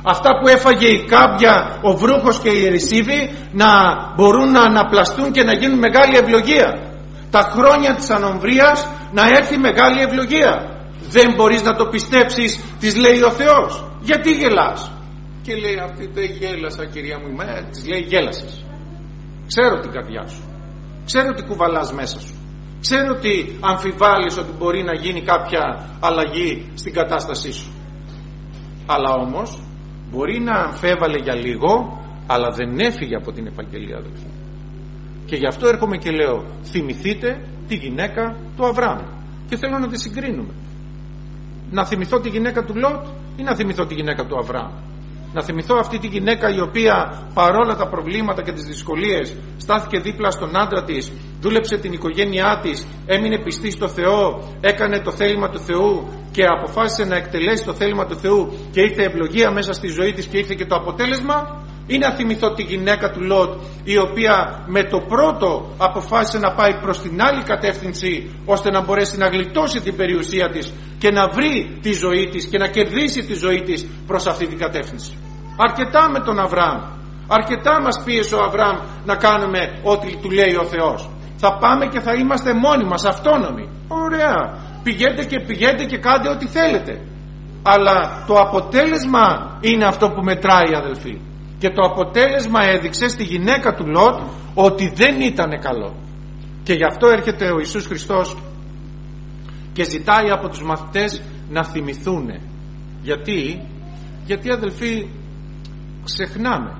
Αυτά που έφαγε η κάμπια, ο βρούχος και η ρησίβη να μπορούν να αναπλαστούν και να γίνουν μεγάλη ευλογία. Τα χρόνια της ανομβρίας να έρθει μεγάλη ευλογία. Δεν μπορείς να το πιστέψεις, της λέει ο Θεός. Γιατί γελάς? Και λέει αυτή, δεν γέλασα κυρία μου. Ε, της λέει γέλασες. Ξέρω την καρδιά σου. Ξέρω τι κουβαλάς μέσα σου. Ξέρω ότι αμφιβάλλεις ότι μπορεί να γίνει κάποια αλλαγή στην κατάστασή σου. Αλλά όμως μπορεί να αμφέβαλε για λίγο, αλλά δεν έφυγε από την επαγγελία, αδελφοί. Και γι' αυτό έρχομαι και λέω, θυμηθείτε τη γυναίκα του Αβραάμ. Και θέλω να τη συγκρίνουμε. Να θυμηθώ τη γυναίκα του Λότ ή να θυμηθώ τη γυναίκα του Αβραάμ? Να θυμηθώ αυτή τη γυναίκα η οποία παρόλα τα προβλήματα και τις δυσκολίες στάθηκε δίπλα στον άντρα της, δούλεψε την οικογένειά της, έμεινε πιστή στο Θεό, έκανε το θέλημα του Θεού και αποφάσισε να εκτελέσει το θέλημα του Θεού και ήρθε ευλογία μέσα στη ζωή της και ήρθε και το αποτέλεσμα? Ή να θυμηθώ τη γυναίκα του Λότ, η οποία με το πρώτο αποφάσισε να πάει προς την άλλη κατεύθυνση ώστε να μπορέσει να γλιτώσει την περιουσία της και να βρει τη ζωή της και να κερδίσει τη ζωή της προς αυτή την κατεύθυνση? Αρκετά με τον Αβραάμ. Αρκετά μας πίεσε ο Αβραάμ να κάνουμε ό,τι του λέει ο Θεός. Θα πάμε και θα είμαστε μόνοι μας, αυτόνομοι. Ωραία. Πηγαίνετε και πηγαίνετε και κάντε ό,τι θέλετε. Αλλά το αποτέλεσμα είναι αυτό που μετράει, αδελφοί. Και το αποτέλεσμα έδειξε στη γυναίκα του Λότ ότι δεν ήταν καλό. Και γι' αυτό έρχεται ο Ιησούς Χριστός και ζητάει από τους μαθητές να θυμηθούνε. Γιατί, γιατί αδελφοί, ξεχνάμε.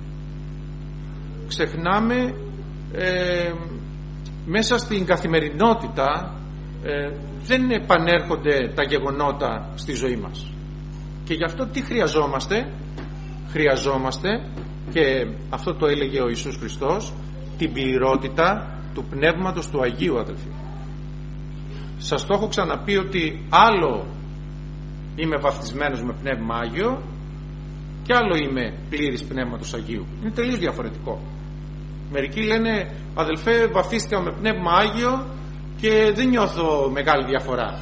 Ξεχνάμε ε, μέσα στην καθημερινότητα ε, δεν επανέρχονται τα γεγονότα στη ζωή μας. Και γι' αυτό τι χρειαζόμαστε? Χρειαζόμαστε, και αυτό το έλεγε ο Ιησούς Χριστός, την πληρότητα του Πνεύματος του Αγίου, αδελφοί. Σας το έχω ξαναπεί ότι άλλο είμαι βαφτισμένος με Πνεύμα Άγιο και άλλο είμαι πλήρης Πνεύματος Αγίου. Είναι τελείως διαφορετικό. Μερικοί λένε, αδελφέ, βαφτίστηκα με Πνεύμα Άγιο και δεν νιώθω μεγάλη διαφορά.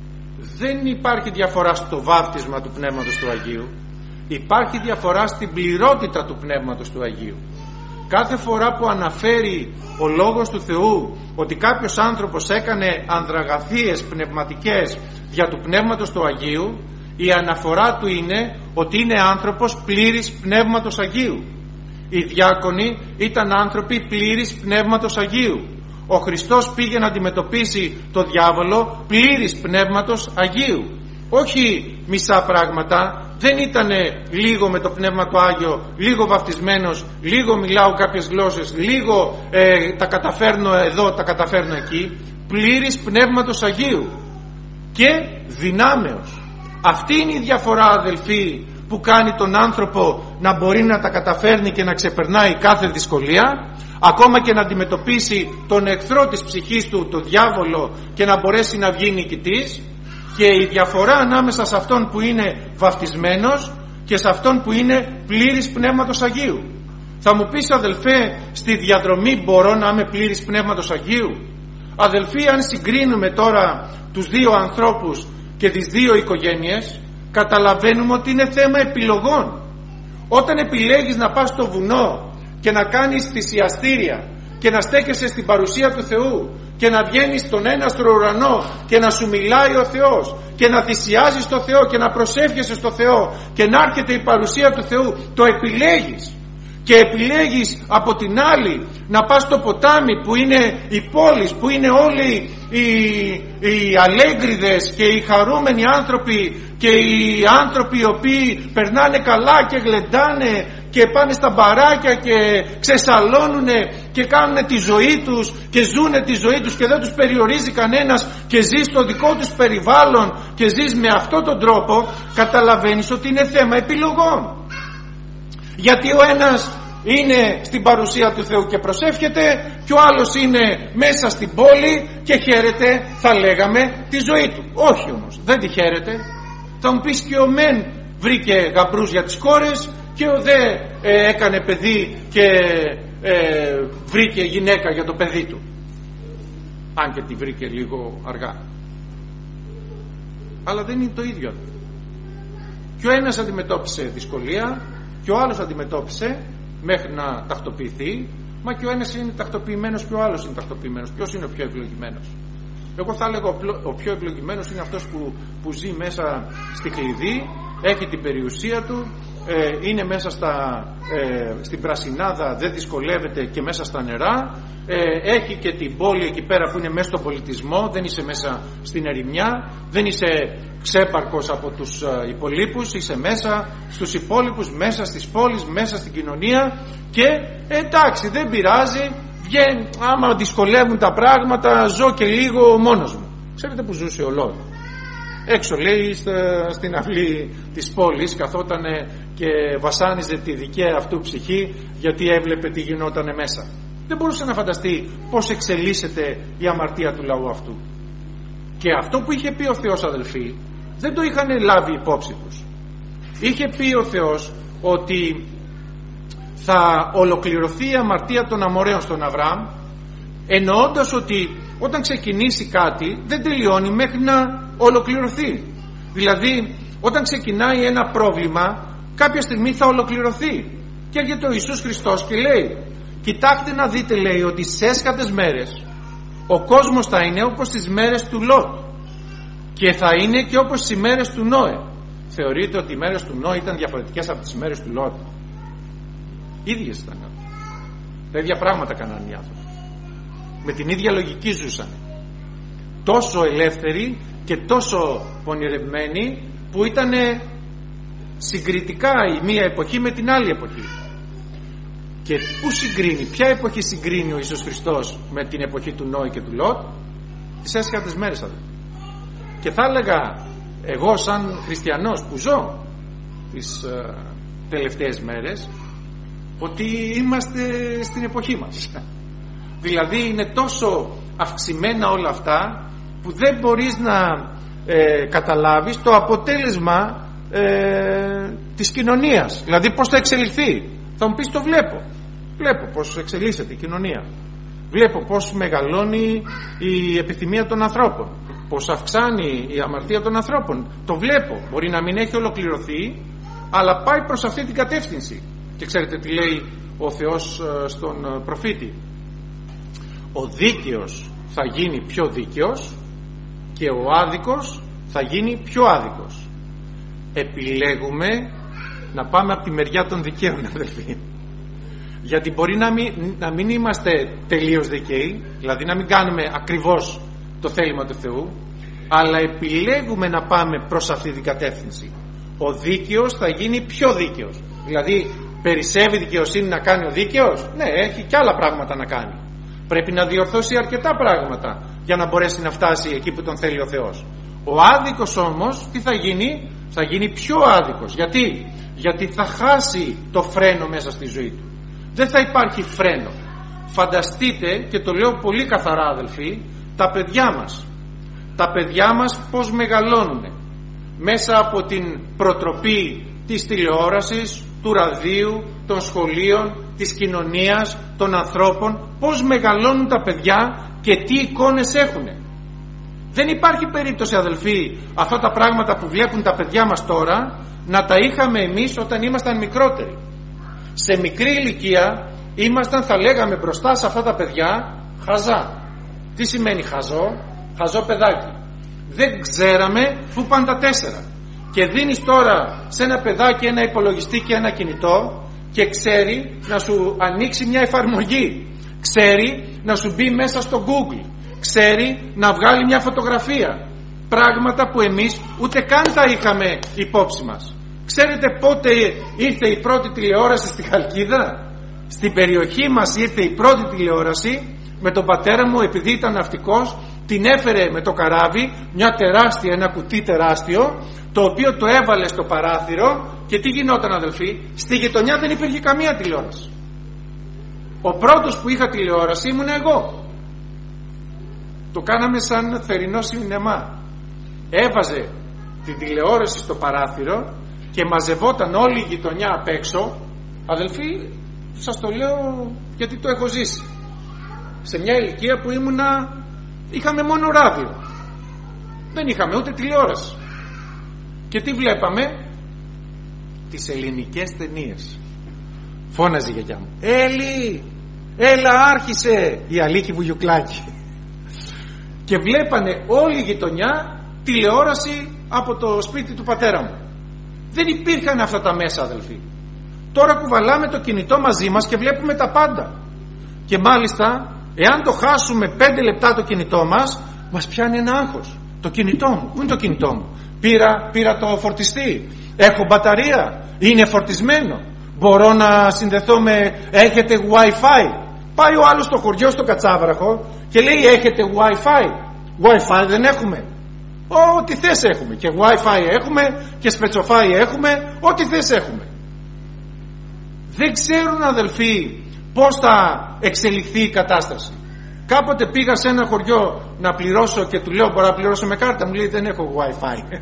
Δεν υπάρχει διαφορά στο βάφτισμα του Πνεύματος του Αγίου. Υπάρχει διαφορά στην πληρότητα του Πνεύματος του Αγίου. Κάθε φορά που αναφέρει ο Λόγος του Θεού ότι κάποιος άνθρωπος έκανε ανδραγαθίες πνευματικές δια του Πνεύματος του Αγίου, η αναφορά του είναι ότι είναι άνθρωπος πλήρης Πνεύματος Αγίου. Οι διάκονοι ήταν άνθρωποι πλήρης Πνεύματος Αγίου. Ο Χριστός πήγε να αντιμετωπίσει το διάβολο πλήρης Πνεύματος Αγίου. Όχι μισά πράγματα. Δεν ήταν λίγο με το Πνεύμα του Άγιο, λίγο βαφτισμένος, λίγο μιλάω κάποιες γλώσσες, λίγο ε, τα καταφέρνω εδώ, τα καταφέρνω εκεί. Πλήρης Πνεύματος Αγίου και δυνάμεως. Αυτή είναι η διαφορά, αδελφοί, που κάνει τον άνθρωπο να μπορεί να τα καταφέρνει και να ξεπερνάει κάθε δυσκολία, ακόμα και να αντιμετωπίσει τον εχθρό της ψυχής του, τον διάβολο, και να μπορέσει να βγει νικητής. Και η διαφορά ανάμεσα σε αυτόν που είναι βαφτισμένος και σε αυτόν που είναι πλήρης Πνεύματος Αγίου. Θα μου πεις, αδελφέ, στη διαδρομή μπορώ να είμαι πλήρης Πνεύματος Αγίου? Αδελφοί, αν συγκρίνουμε τώρα τους δύο ανθρώπους και τις δύο οικογένειες, καταλαβαίνουμε ότι είναι θέμα επιλογών. Όταν επιλέγεις να πας στο βουνό και να κάνεις θυσιαστήρια και να στέκεσαι στην παρουσία του Θεού και να βγαίνεις στον έναστρο ουρανό και να σου μιλάει ο Θεός και να θυσιάζεις το Θεό και να προσεύχεσαι στο Θεό και να έρχεται η παρουσία του Θεού, το επιλέγεις. Και επιλέγεις από την άλλη να πας στο ποτάμι που είναι οι πόλεις, που είναι όλοι οι, οι αλέγκριδες και οι χαρούμενοι άνθρωποι και οι άνθρωποι οι οποίοι περνάνε καλά και γλεντάνε και πάνε στα μπαράκια και ξεσαλώνουν και κάνουν τη ζωή τους και ζουνε τη ζωή τους και δεν τους περιορίζει κανένας και ζει στο δικό τους περιβάλλον και ζεις με αυτόν τον τρόπο. Καταλαβαίνεις ότι είναι θέμα επιλογών. Γιατί ο ένας είναι στην παρουσία του Θεού και προσεύχεται και ο άλλος είναι μέσα στην πόλη και χαίρεται, θα λέγαμε, τη ζωή του. Όχι όμως, δεν τη χαίρεται. Θα μου πεις, και ο μεν βρήκε γαμπρούς για τις κόρες και ο δε ε, έκανε παιδί και ε, βρήκε γυναίκα για το παιδί του, αν και τη βρήκε λίγο αργά. Αλλά δεν είναι το ίδιο. και ο ένας αντιμετώπισε δυσκολία και ο άλλος αντιμετώπισε μέχρι να τακτοποιηθεί. Μα και ο ένας είναι τακτοποιημένος και ο άλλος είναι τακτοποιημένος. Ποιος είναι ο πιο ευλογημένος? Εγώ θα έλεγα ο πιο ευλογημένος είναι αυτός που, που ζει μέσα στη κλειδί, έχει την περιουσία του, ε, είναι μέσα στα, ε, στην πρασινάδα, δεν δυσκολεύεται και μέσα στα νερά, ε, έχει και την πόλη εκεί πέρα που είναι μέσα στον πολιτισμό, δεν είσαι μέσα στην ερημιά, δεν είσαι ξέπαρκος από τους ε, υπολείπους, είσαι μέσα στους υπόλοιπους, μέσα στις πόλεις, μέσα στην κοινωνία και ε, εντάξει, δεν πειράζει, βγαίνει, άμα δυσκολεύουν τα πράγματα ζω και λίγο μόνος μου. Ξέρετε που ζούσε ο Λότ? Έξω λέει στα, στην αυλή της πόλης, καθότανε και βασάνιζε τη δικαία αυτού ψυχή γιατί έβλεπε τι γινότανε μέσα. Δεν μπορούσε να φανταστεί πως εξελίσσεται η αμαρτία του λαού αυτού. Και αυτό που είχε πει ο Θεός, αδελφοί, δεν το είχαν λάβει υπόψη τους. Είχε πει ο Θεός ότι θα ολοκληρωθεί η αμαρτία των αμοραίων στον Αβραάμ, εννοώντας ότι όταν ξεκινήσει κάτι δεν τελειώνει μέχρι να ολοκληρωθεί. Δηλαδή όταν ξεκινάει ένα πρόβλημα κάποια στιγμή θα ολοκληρωθεί. Και έρχεται ο Ιησούς Χριστός και λέει, κοιτάξτε να δείτε, λέει, ότι στις έσχατες μέρες ο κόσμος θα είναι όπως τις μέρες του Λότ και θα είναι και όπως τις ημέρες του Νόε. Θεωρείτε ότι οι μέρες του Νόε ήταν διαφορετικές από τις μέρες του Λότ? Ίδιες ήταν. Τα ίδια πράγματα κάνανε οι άνθρωποι. Με την ίδια λογική ζούσαν. Τόσο ελεύθεροι και τόσο πονηρευμένοι που ήταν συγκριτικά η μία εποχή με την άλλη εποχή. Και πού συγκρίνει, ποια εποχή συγκρίνει ο Ιησούς Χριστός με την εποχή του Νόη και του Λότ? Τις έσχατες μέρες, αδελφοί. Και θα έλεγα εγώ σαν χριστιανός που ζω τις ε, τελευταίες μέρες ότι είμαστε στην εποχή μας. Δηλαδή είναι τόσο αυξημένα όλα αυτά που δεν μπορείς να ε, καταλάβεις το αποτέλεσμα ε, της κοινωνίας. Δηλαδή πώς θα εξελιχθεί. Θα μου πεις, το βλέπω. Βλέπω πώς εξελίσσεται η κοινωνία. Βλέπω πώς μεγαλώνει η επιθυμία των ανθρώπων, πώς αυξάνει η αμαρτία των ανθρώπων. Το βλέπω. Μπορεί να μην έχει ολοκληρωθεί, αλλά πάει προς αυτή την κατεύθυνση. Και ξέρετε τι λέει ο Θεός στον προφήτη? Ο δίκαιος θα γίνει πιο δίκαιος και ο άδικος θα γίνει πιο άδικος. Επιλέγουμε να πάμε από τη μεριά των δικαίων, αδελφοί. Γιατί μπορεί να μην, να μην είμαστε τελείως δικαίοι, δηλαδή να μην κάνουμε ακριβώς το θέλημα του Θεού, αλλά επιλέγουμε να πάμε προς αυτή την κατεύθυνση. Ο δίκαιος θα γίνει πιο δίκαιος. Δηλαδή περισσεύει δικαιοσύνη να κάνει ο δίκαιος? Ναι, έχει και άλλα πράγματα να κάνει. Πρέπει να διορθώσει αρκετά πράγματα για να μπορέσει να φτάσει εκεί που τον θέλει ο Θεός. Ο άδικος όμως τι θα γίνει? Θα γίνει πιο άδικος. Γιατί? Γιατί θα χάσει το φρένο μέσα στη ζωή του. Δεν θα υπάρχει φρένο. Φανταστείτε, και το λέω πολύ καθαρά, αδελφοί, τα παιδιά μας. Τα παιδιά μας πώς μεγαλώνουν μέσα από την προτροπή της τηλεόρασης, του ραδίου, των σχολείων, της κοινωνίας, των ανθρώπων. Πώς μεγαλώνουν τα παιδιά και τι εικόνες έχουν. Δεν υπάρχει περίπτωση, αδελφοί, αυτά τα πράγματα που βλέπουν τα παιδιά μας τώρα να τα είχαμε εμείς όταν ήμασταν μικρότεροι. Σε μικρή ηλικία ήμασταν, θα λέγαμε, μπροστά σε αυτά τα παιδιά χαζά. Τι σημαίνει χαζό? Χαζό παιδάκι. Δεν ξέραμε πού πάνε τα τέσσερα. Και δίνεις τώρα σε ένα παιδάκι ένα υπολογιστή και ένα κινητό και ξέρει να σου ανοίξει μια εφαρμογή, ξέρει να σου μπει μέσα στο Google, ξέρει να βγάλει μια φωτογραφία, πράγματα που εμείς ούτε καν τα είχαμε υπόψη μας. Ξέρετε πότε ήρθε η πρώτη τηλεόραση στη Χαλκίδα? Στην περιοχή μας ήρθε η πρώτη τηλεόραση με τον πατέρα μου, επειδή ήταν ναυτικός, την έφερε με το καράβι, μια τεράστια, ένα κουτί τεράστιο, το οποίο το έβαλε στο παράθυρο. Και τι γινόταν, αδελφοί? Στη γειτονιά δεν υπήρχε καμία τηλεόραση. Ο πρώτος που είχα τηλεόραση ήμουν εγώ. Το κάναμε σαν θερινό σινεμά. Έβαζε την τηλεόραση στο παράθυρο και μαζευόταν όλη η γειτονιά απ' έξω. Αδελφοί, σας το λέω γιατί το έχω ζήσει. Σε μια ηλικία που ήμουνα, είχαμε μόνο ράδιο. Δεν είχαμε ούτε τηλεόραση. Και τι βλέπαμε? τις ελληνικές ταινίες. Φώναζε η γιαγιά μου, Έλλη, έλα άρχισε η Αλίκη Βουγιουκλάκη. Και βλέπανε όλη η γειτονιά τηλεόραση από το σπίτι του πατέρα μου. Δεν υπήρχαν αυτά τα μέσα, αδελφοί. Τώρα κουβαλάμε το κινητό μαζί μας και βλέπουμε τα πάντα. Και μάλιστα, εάν το χάσουμε πέντε λεπτά το κινητό μας, μας πιάνει ένα άγχος. Το κινητό μου, πού είναι το κινητό μου? Πήρα, πήρα το φορτιστή, έχω μπαταρία, είναι φορτισμένο, μπορώ να συνδεθώ με, έχετε Wi-Fi? Πάει ο άλλος στο χωριό, στο Κατσάβραχο, και λέει, έχετε Wi-Fi? Wi-Fi δεν έχουμε. Ό,τι θες έχουμε. Και Wi-Fi έχουμε και σπετσοφάι έχουμε, ό,τι θες έχουμε. Δεν ξέρουν, αδελφοί, πώς θα εξελιχθεί η κατάσταση. Κάποτε πήγα σε ένα χωριό να πληρώσω και του λέω, μπορώ να πληρώσω με κάρτα? Μου λέει, δεν έχω Wi-Fi.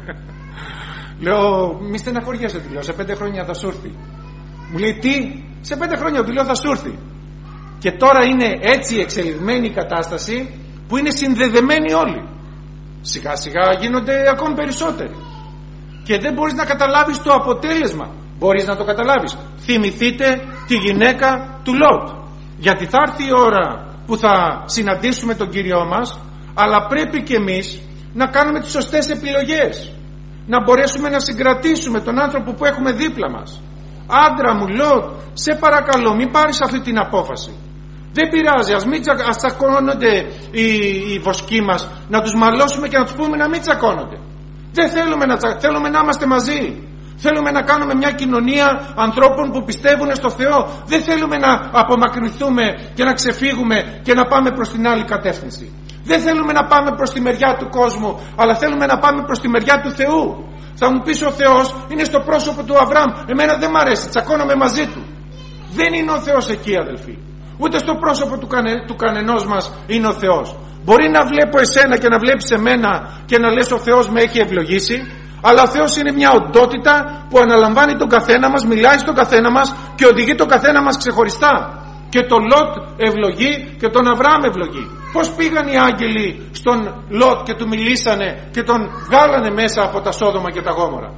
Λέω, μη στεναχωριέσαι, του λέω, σε πέντε χρόνια θα σου έρθει. Μου λέει, τι? Σε πέντε χρόνια, του λέω, θα σου έρθει. Και τώρα είναι έτσι εξελιγμένη η κατάσταση που είναι συνδεδεμένοι όλοι. Σιγά σιγά γίνονται ακόμη περισσότεροι. Και δεν μπορείς να καταλάβεις το αποτέλεσμα. Μπορείς να το καταλάβεις. Θυμηθείτε τη γυναίκα του Λότ. Γιατί θα έρθει η ώρα που θα συναντήσουμε τον Κύριό μας, αλλά πρέπει και εμείς να κάνουμε τις σωστές επιλογές. Να μπορέσουμε να συγκρατήσουμε τον άνθρωπο που έχουμε δίπλα μας. Άντρα μου, Λότ, σε παρακαλώ, μην πάρεις αυτή την απόφαση. Δεν πειράζει, ας, μην τσα, ας τσακώνονται οι, οι βοσκοί μας, να τους μαλώσουμε και να τους πούμε να μην τσακώνονται. Δεν θέλουμε να τσα, θέλουμε να είμαστε μαζί. Θέλουμε να κάνουμε μια κοινωνία ανθρώπων που πιστεύουν στο Θεό. Δεν θέλουμε να απομακρυνθούμε και να ξεφύγουμε και να πάμε προς την άλλη κατεύθυνση. Δεν θέλουμε να πάμε προς τη μεριά του κόσμου, αλλά θέλουμε να πάμε προς τη μεριά του Θεού. Θα μου πεις, ο Θεός είναι στο πρόσωπο του Αβραάμ. Εμένα δεν μ' αρέσει, τσακώνομαι μαζί του. Δεν είναι ο Θεός εκεί, αδελφοί. Ούτε στο πρόσωπο του, κανε, του κανενός μας είναι ο Θεός. Μπορεί να βλέπω εσένα και να βλέπεις εμένα και να λες, ο Θεός με έχει ευλογήσει, αλλά ο Θεός είναι μια οντότητα που αναλαμβάνει τον καθένα μας, μιλάει στον καθένα μας και οδηγεί τον καθένα μας ξεχωριστά. Και τον Λότ ευλογεί και τον Αβραάμ ευλογεί. Πώς πήγαν οι άγγελοι στον Λότ και του μιλήσανε και τον βγάλανε μέσα από τα Σόδομα και τα Γόμορα?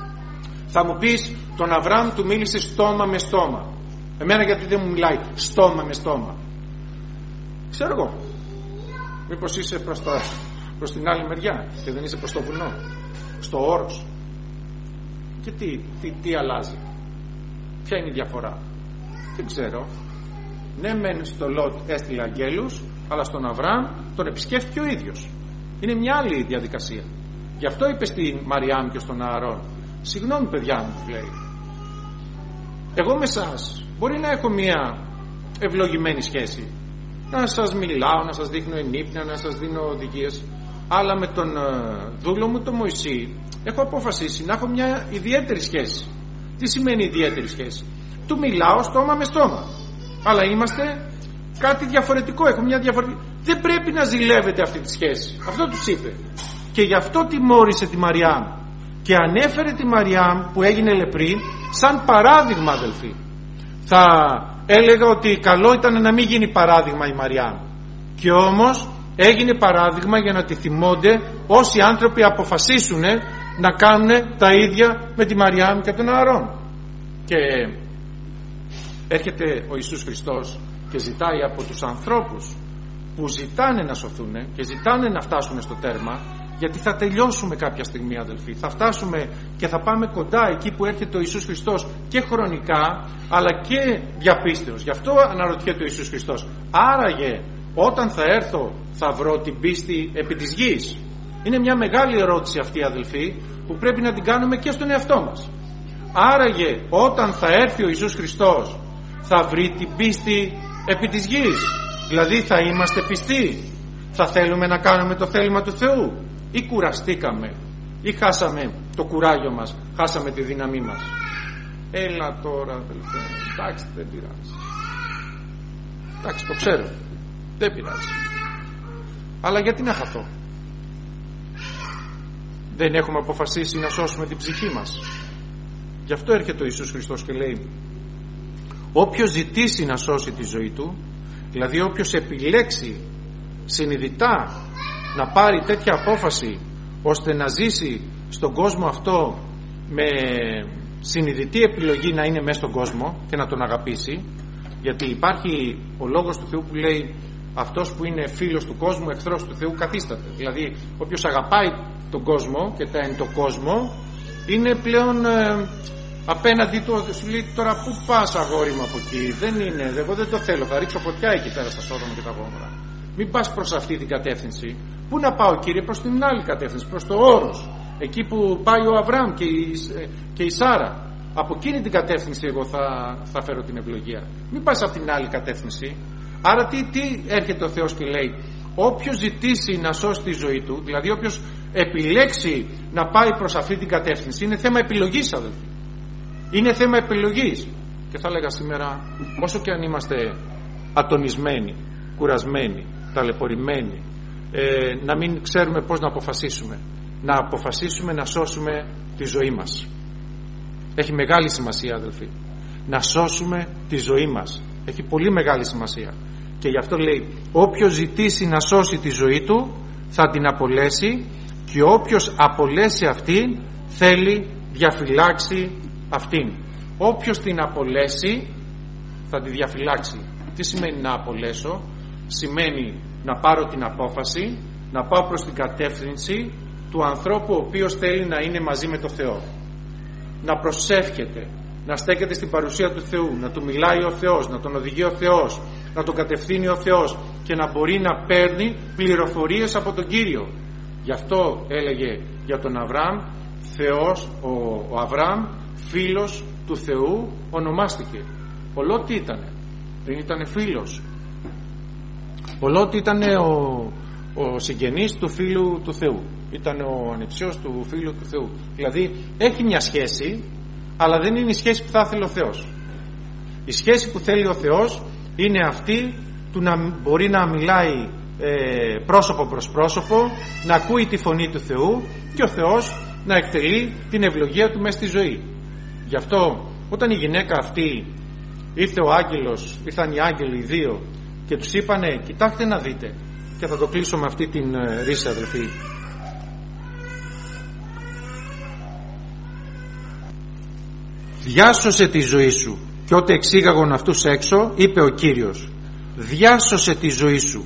Θα μου πεις, τον Αβραάμ του μίλησε στόμα με στόμα. Εμένα γιατί δεν μου μιλάει στόμα με στόμα? Ξέρω εγώ, μήπως είσαι προς, τα, προς την άλλη μεριά και δεν είσαι προς το βουνό, στο όρος? Και τι, τι, τι αλλάζει? Ποια είναι η διαφορά? Δεν ξέρω. Ναι, μεν στο Λότ έστειλε αγγέλους, αλλά στον Αβραάμ τον επισκέφθηκε ο ίδιος. Είναι μια άλλη διαδικασία. Γι' αυτό είπε στην Μαριάμ και στον Ααρών, συγγνώμη παιδιά μου, λέει, εγώ με εσάς μπορεί να έχω μια ευλογημένη σχέση, να σας μιλάω, να σας δείχνω ενύπνια, να σας δίνω οδηγίες, αλλά με τον δούλο μου τον Μωυσή έχω αποφασίσει να έχω μια ιδιαίτερη σχέση. Τι σημαίνει ιδιαίτερη σχέση? Του μιλάω στόμα με στόμα, αλλά είμαστε κάτι διαφορετικό, έχω μια διαφορετική. Δεν πρέπει να ζηλεύετε αυτή τη σχέση. Αυτό τους είπε. Και γι' αυτό τιμώρησε τη Μαριάμ και ανέφερε τη Μαριάμ που έγινε λεπρή σαν παράδειγμα, αδελφοί. Θα έλεγα ότι καλό ήταν να μην γίνει παράδειγμα η Μαριάμ, και όμως έγινε παράδειγμα για να τη θυμώνται όσοι άνθρωποι αποφασίσουν να κάνουν τα ίδια με τη Μαριάμ και τον Ααρών. Και έρχεται ο Ιησούς Χριστός και ζητάει από τους ανθρώπους που ζητάνε να σωθούν και ζητάνε να φτάσουν στο τέρμα, γιατί θα τελειώσουμε κάποια στιγμή, αδελφοί, θα φτάσουμε και θα πάμε κοντά εκεί που έρχεται ο Ιησούς Χριστός, και χρονικά αλλά και διαπίστεως. Γι' αυτό αναρωτιέται ο Ιησούς Χριστός, άραγε όταν θα έρθω θα βρω την πίστη επί της γης? Είναι μια μεγάλη ερώτηση αυτή, αδελφοί, που πρέπει να την κάνουμε και στον εαυτό μας. Άραγε όταν θα έρθει ο Ιησούς Χριστός θα βρει την πίστη επί της γης? Δηλαδή θα είμαστε πιστοί? Θα θέλουμε να κάνουμε το θέλημα του Θεού? Ή κουραστήκαμε, ή χάσαμε το κουράγιο μας, χάσαμε τη δύναμή μας? Έλα τώρα, αδελφέ, εντάξει, δεν πειράζει, εντάξει, το ξέρω, δεν πειράζει, αλλά γιατί να χαθώ? Δεν έχουμε αποφασίσει να σώσουμε την ψυχή μας? Γι' αυτό έρχεται ο Ιησούς Χριστός και λέει, όποιος ζητήσει να σώσει τη ζωή του, δηλαδή όποιος επιλέξει συνειδητά να πάρει τέτοια απόφαση ώστε να ζήσει στον κόσμο αυτό με συνειδητή επιλογή να είναι μέσα στον κόσμο και να τον αγαπήσει, γιατί υπάρχει ο λόγος του Θεού που λέει αυτός που είναι φίλος του κόσμου εχθρός του Θεού καθίσταται. Δηλαδή όποιος αγαπάει τον κόσμο και τα εν το κόσμο είναι πλέον ε, απέναντι του, σου λέει τώρα πού πας αγόρι μου από εκεί, δεν είναι, εγώ δεν το θέλω, θα ρίξω φωτιά εκεί πέρα στα Σόδομα και τα Γόμορα. Μην πας προς αυτή την κατεύθυνση. Πού να πάω Κύριε? Προς την άλλη κατεύθυνση, προς το όρος, εκεί που πάει ο Αβραάμ και η, και η Σάρα. Από εκείνη την κατεύθυνση εγώ θα, θα φέρω την ευλογία. Μην πας από την άλλη κατεύθυνση. Άρα τι, τι έρχεται ο Θεός και λέει? Όποιος ζητήσει να σώσει τη ζωή του, δηλαδή όποιος επιλέξει να πάει προς αυτή την κατεύθυνση, είναι θέμα επιλογής, αδελφοί. Είναι θέμα επιλογής. Και θα έλεγα σήμερα, όσο και αν είμαστε ατονισμένοι, κουρασμένοι, ταλαιπωρημένοι, ε, να μην ξέρουμε πώς να αποφασίσουμε, να αποφασίσουμε να σώσουμε τη ζωή μας. Έχει μεγάλη σημασία, αδελφοί, να σώσουμε τη ζωή μας. Έχει πολύ μεγάλη σημασία. Και γι' αυτό λέει, όποιος ζητήσει να σώσει τη ζωή του θα την απολέσει, και όποιος απολέσει αυτήν θέλει διαφυλάξει αυτήν. Όποιος την απολέσει θα τη διαφυλάξει. Τι σημαίνει να απολέσω? Σημαίνει να πάρω την απόφαση, να πάω προς την κατεύθυνση του ανθρώπου ο οποίος θέλει να είναι μαζί με το Θεό, να προσεύχεται, να στέκεται στην παρουσία του Θεού, να του μιλάει ο Θεός, να τον οδηγεί ο Θεός, να τον κατευθύνει ο Θεός και να μπορεί να παίρνει πληροφορίες από τον Κύριο. Γι' αυτό έλεγε για τον Αβραάμ, Θεός, ο, ο Αβραάμ φίλος του Θεού ονομάστηκε. Ο Λότ τι ήτανε? Δεν ήτανε φίλος. Ο Λότ ήτανε ο, ο συγγενής του φίλου του Θεού, ήταν ο ανιψιός του φίλου του Θεού. Δηλαδή έχει μια σχέση, αλλά δεν είναι η σχέση που θα ήθελε ο Θεός. Η σχέση που θέλει ο Θεός είναι αυτή του να μπορεί να μιλάει ε, πρόσωπο προς πρόσωπο, να ακούει τη φωνή του Θεού και ο Θεός να εκτελεί την ευλογία του μέσα στη ζωή. Γι' αυτό όταν η γυναίκα αυτή ήρθε ο άγγελος, ήρθαν οι άγγελοι οι δύο και τους είπανε, κοιτάξτε να δείτε, και θα το κλείσω με αυτή την ε, ρίση, αδελφοί. Διάσωσε τη ζωή σου. Και όταν εξήγαγον αυτούς έξω, είπε ο Κύριος, διάσωσε τη ζωή σου,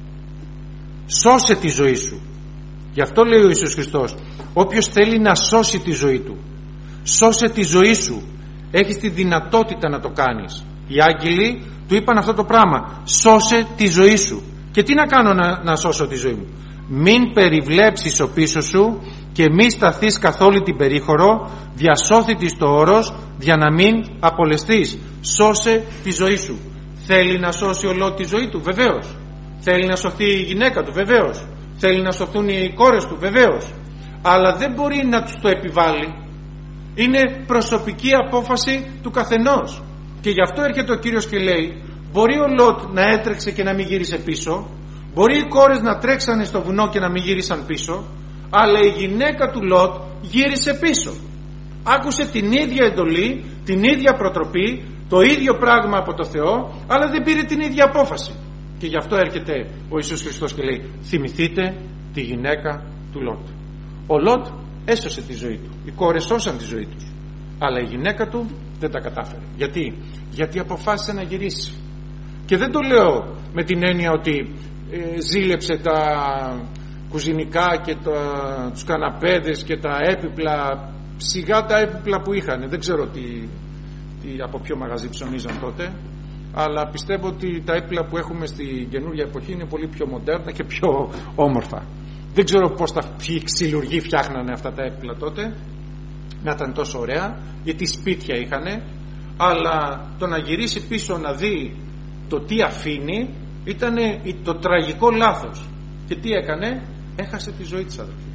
σώσε τη ζωή σου. Γι' αυτό λέει ο Ιησούς Χριστός, όποιος θέλει να σώσει τη ζωή του, σώσε τη ζωή σου. Έχεις τη δυνατότητα να το κάνεις. Οι άγγελοι του είπαν αυτό το πράγμα, σώσε τη ζωή σου. Και τι να κάνω να, να σώσω τη ζωή μου? Μην περιβλέψεις ο πίσω σου και μη σταθείς καθ' όλη την περίχωρο, διασώθητης το όρος, για να μην απολεστείς. Σώσε τη ζωή σου. Θέλει να σώσει ο Λότ τη ζωή του? Βεβαίως. Θέλει να σωθεί η γυναίκα του? Βεβαίως. Θέλει να σωθούν οι κόρες του? Βεβαίως. Αλλά δεν μπορεί να τους το επιβάλλει. Είναι προσωπική απόφαση του καθενός. Και γι' αυτό έρχεται ο Κύριος και λέει, μπορεί ο Λότ να έτρεξε και να μην γύρισε πίσω, μπορεί οι κόρες να τρέξανε στο βουνό και να μην γύρισαν πίσω, αλλά η γυναίκα του Λότ γύρισε πίσω. Άκουσε την ίδια εντολή, την ίδια προτροπή, το ίδιο πράγμα από το Θεό, αλλά δεν πήρε την ίδια απόφαση. Και γι' αυτό έρχεται ο Ιησούς Χριστός και λέει, θυμηθείτε τη γυναίκα του Λότ. Ο Λότ έσωσε τη ζωή του, οι κόρες σώσαν τη ζωή τους, αλλά η γυναίκα του δεν τα κατάφερε. Γιατί? Γιατί αποφάσισε να γυρίσει. Και δεν το λέω με την έννοια ότι ε, ζήλεψε τα κουζινικά και τα, τους καναπέδες και τα έπιπλα, σιγά τα έπιπλα που είχαν, δεν ξέρω τι, τι, από ποιο μαγαζί ψωνίζαν τότε, αλλά πιστεύω ότι τα έπιπλα που έχουμε στην καινούργια εποχή είναι πολύ πιο μοντέρνα και πιο όμορφα. Δεν ξέρω πως τα ξυλουργοί φτιάχνανε αυτά τα έπιπλα τότε να ήταν τόσο ωραία, γιατί σπίτια είχανε, αλλά το να γυρίσει πίσω να δει το τι αφήνει ήταν το τραγικό λάθος. Και τι έκανε? Έχασε τη ζωή της, αδελφοί.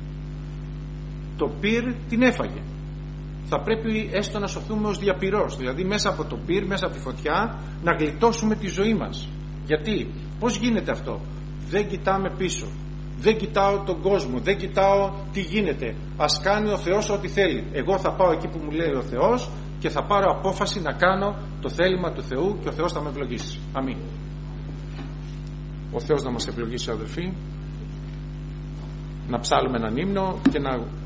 Το πυρ την έφαγε. Θα πρέπει έστω να σωθούμε ως διαπυρός, δηλαδή μέσα από το πυρ, μέσα από τη φωτιά, να γλιτώσουμε τη ζωή μας. Γιατί? Πώς γίνεται αυτό? Δεν κοιτάμε πίσω, δεν κοιτάω τον κόσμο, δεν κοιτάω τι γίνεται. Ας κάνει ο Θεός ό,τι θέλει. Εγώ θα πάω εκεί που μου λέει ο Θεός και θα πάρω απόφαση να κάνω το θέλημα του Θεού και ο Θεός θα με ευλογήσει. Αμήν. Ο Θεός να μας ευλογήσει, αδελφοί, να ψάλουμε έναν ύμνο και να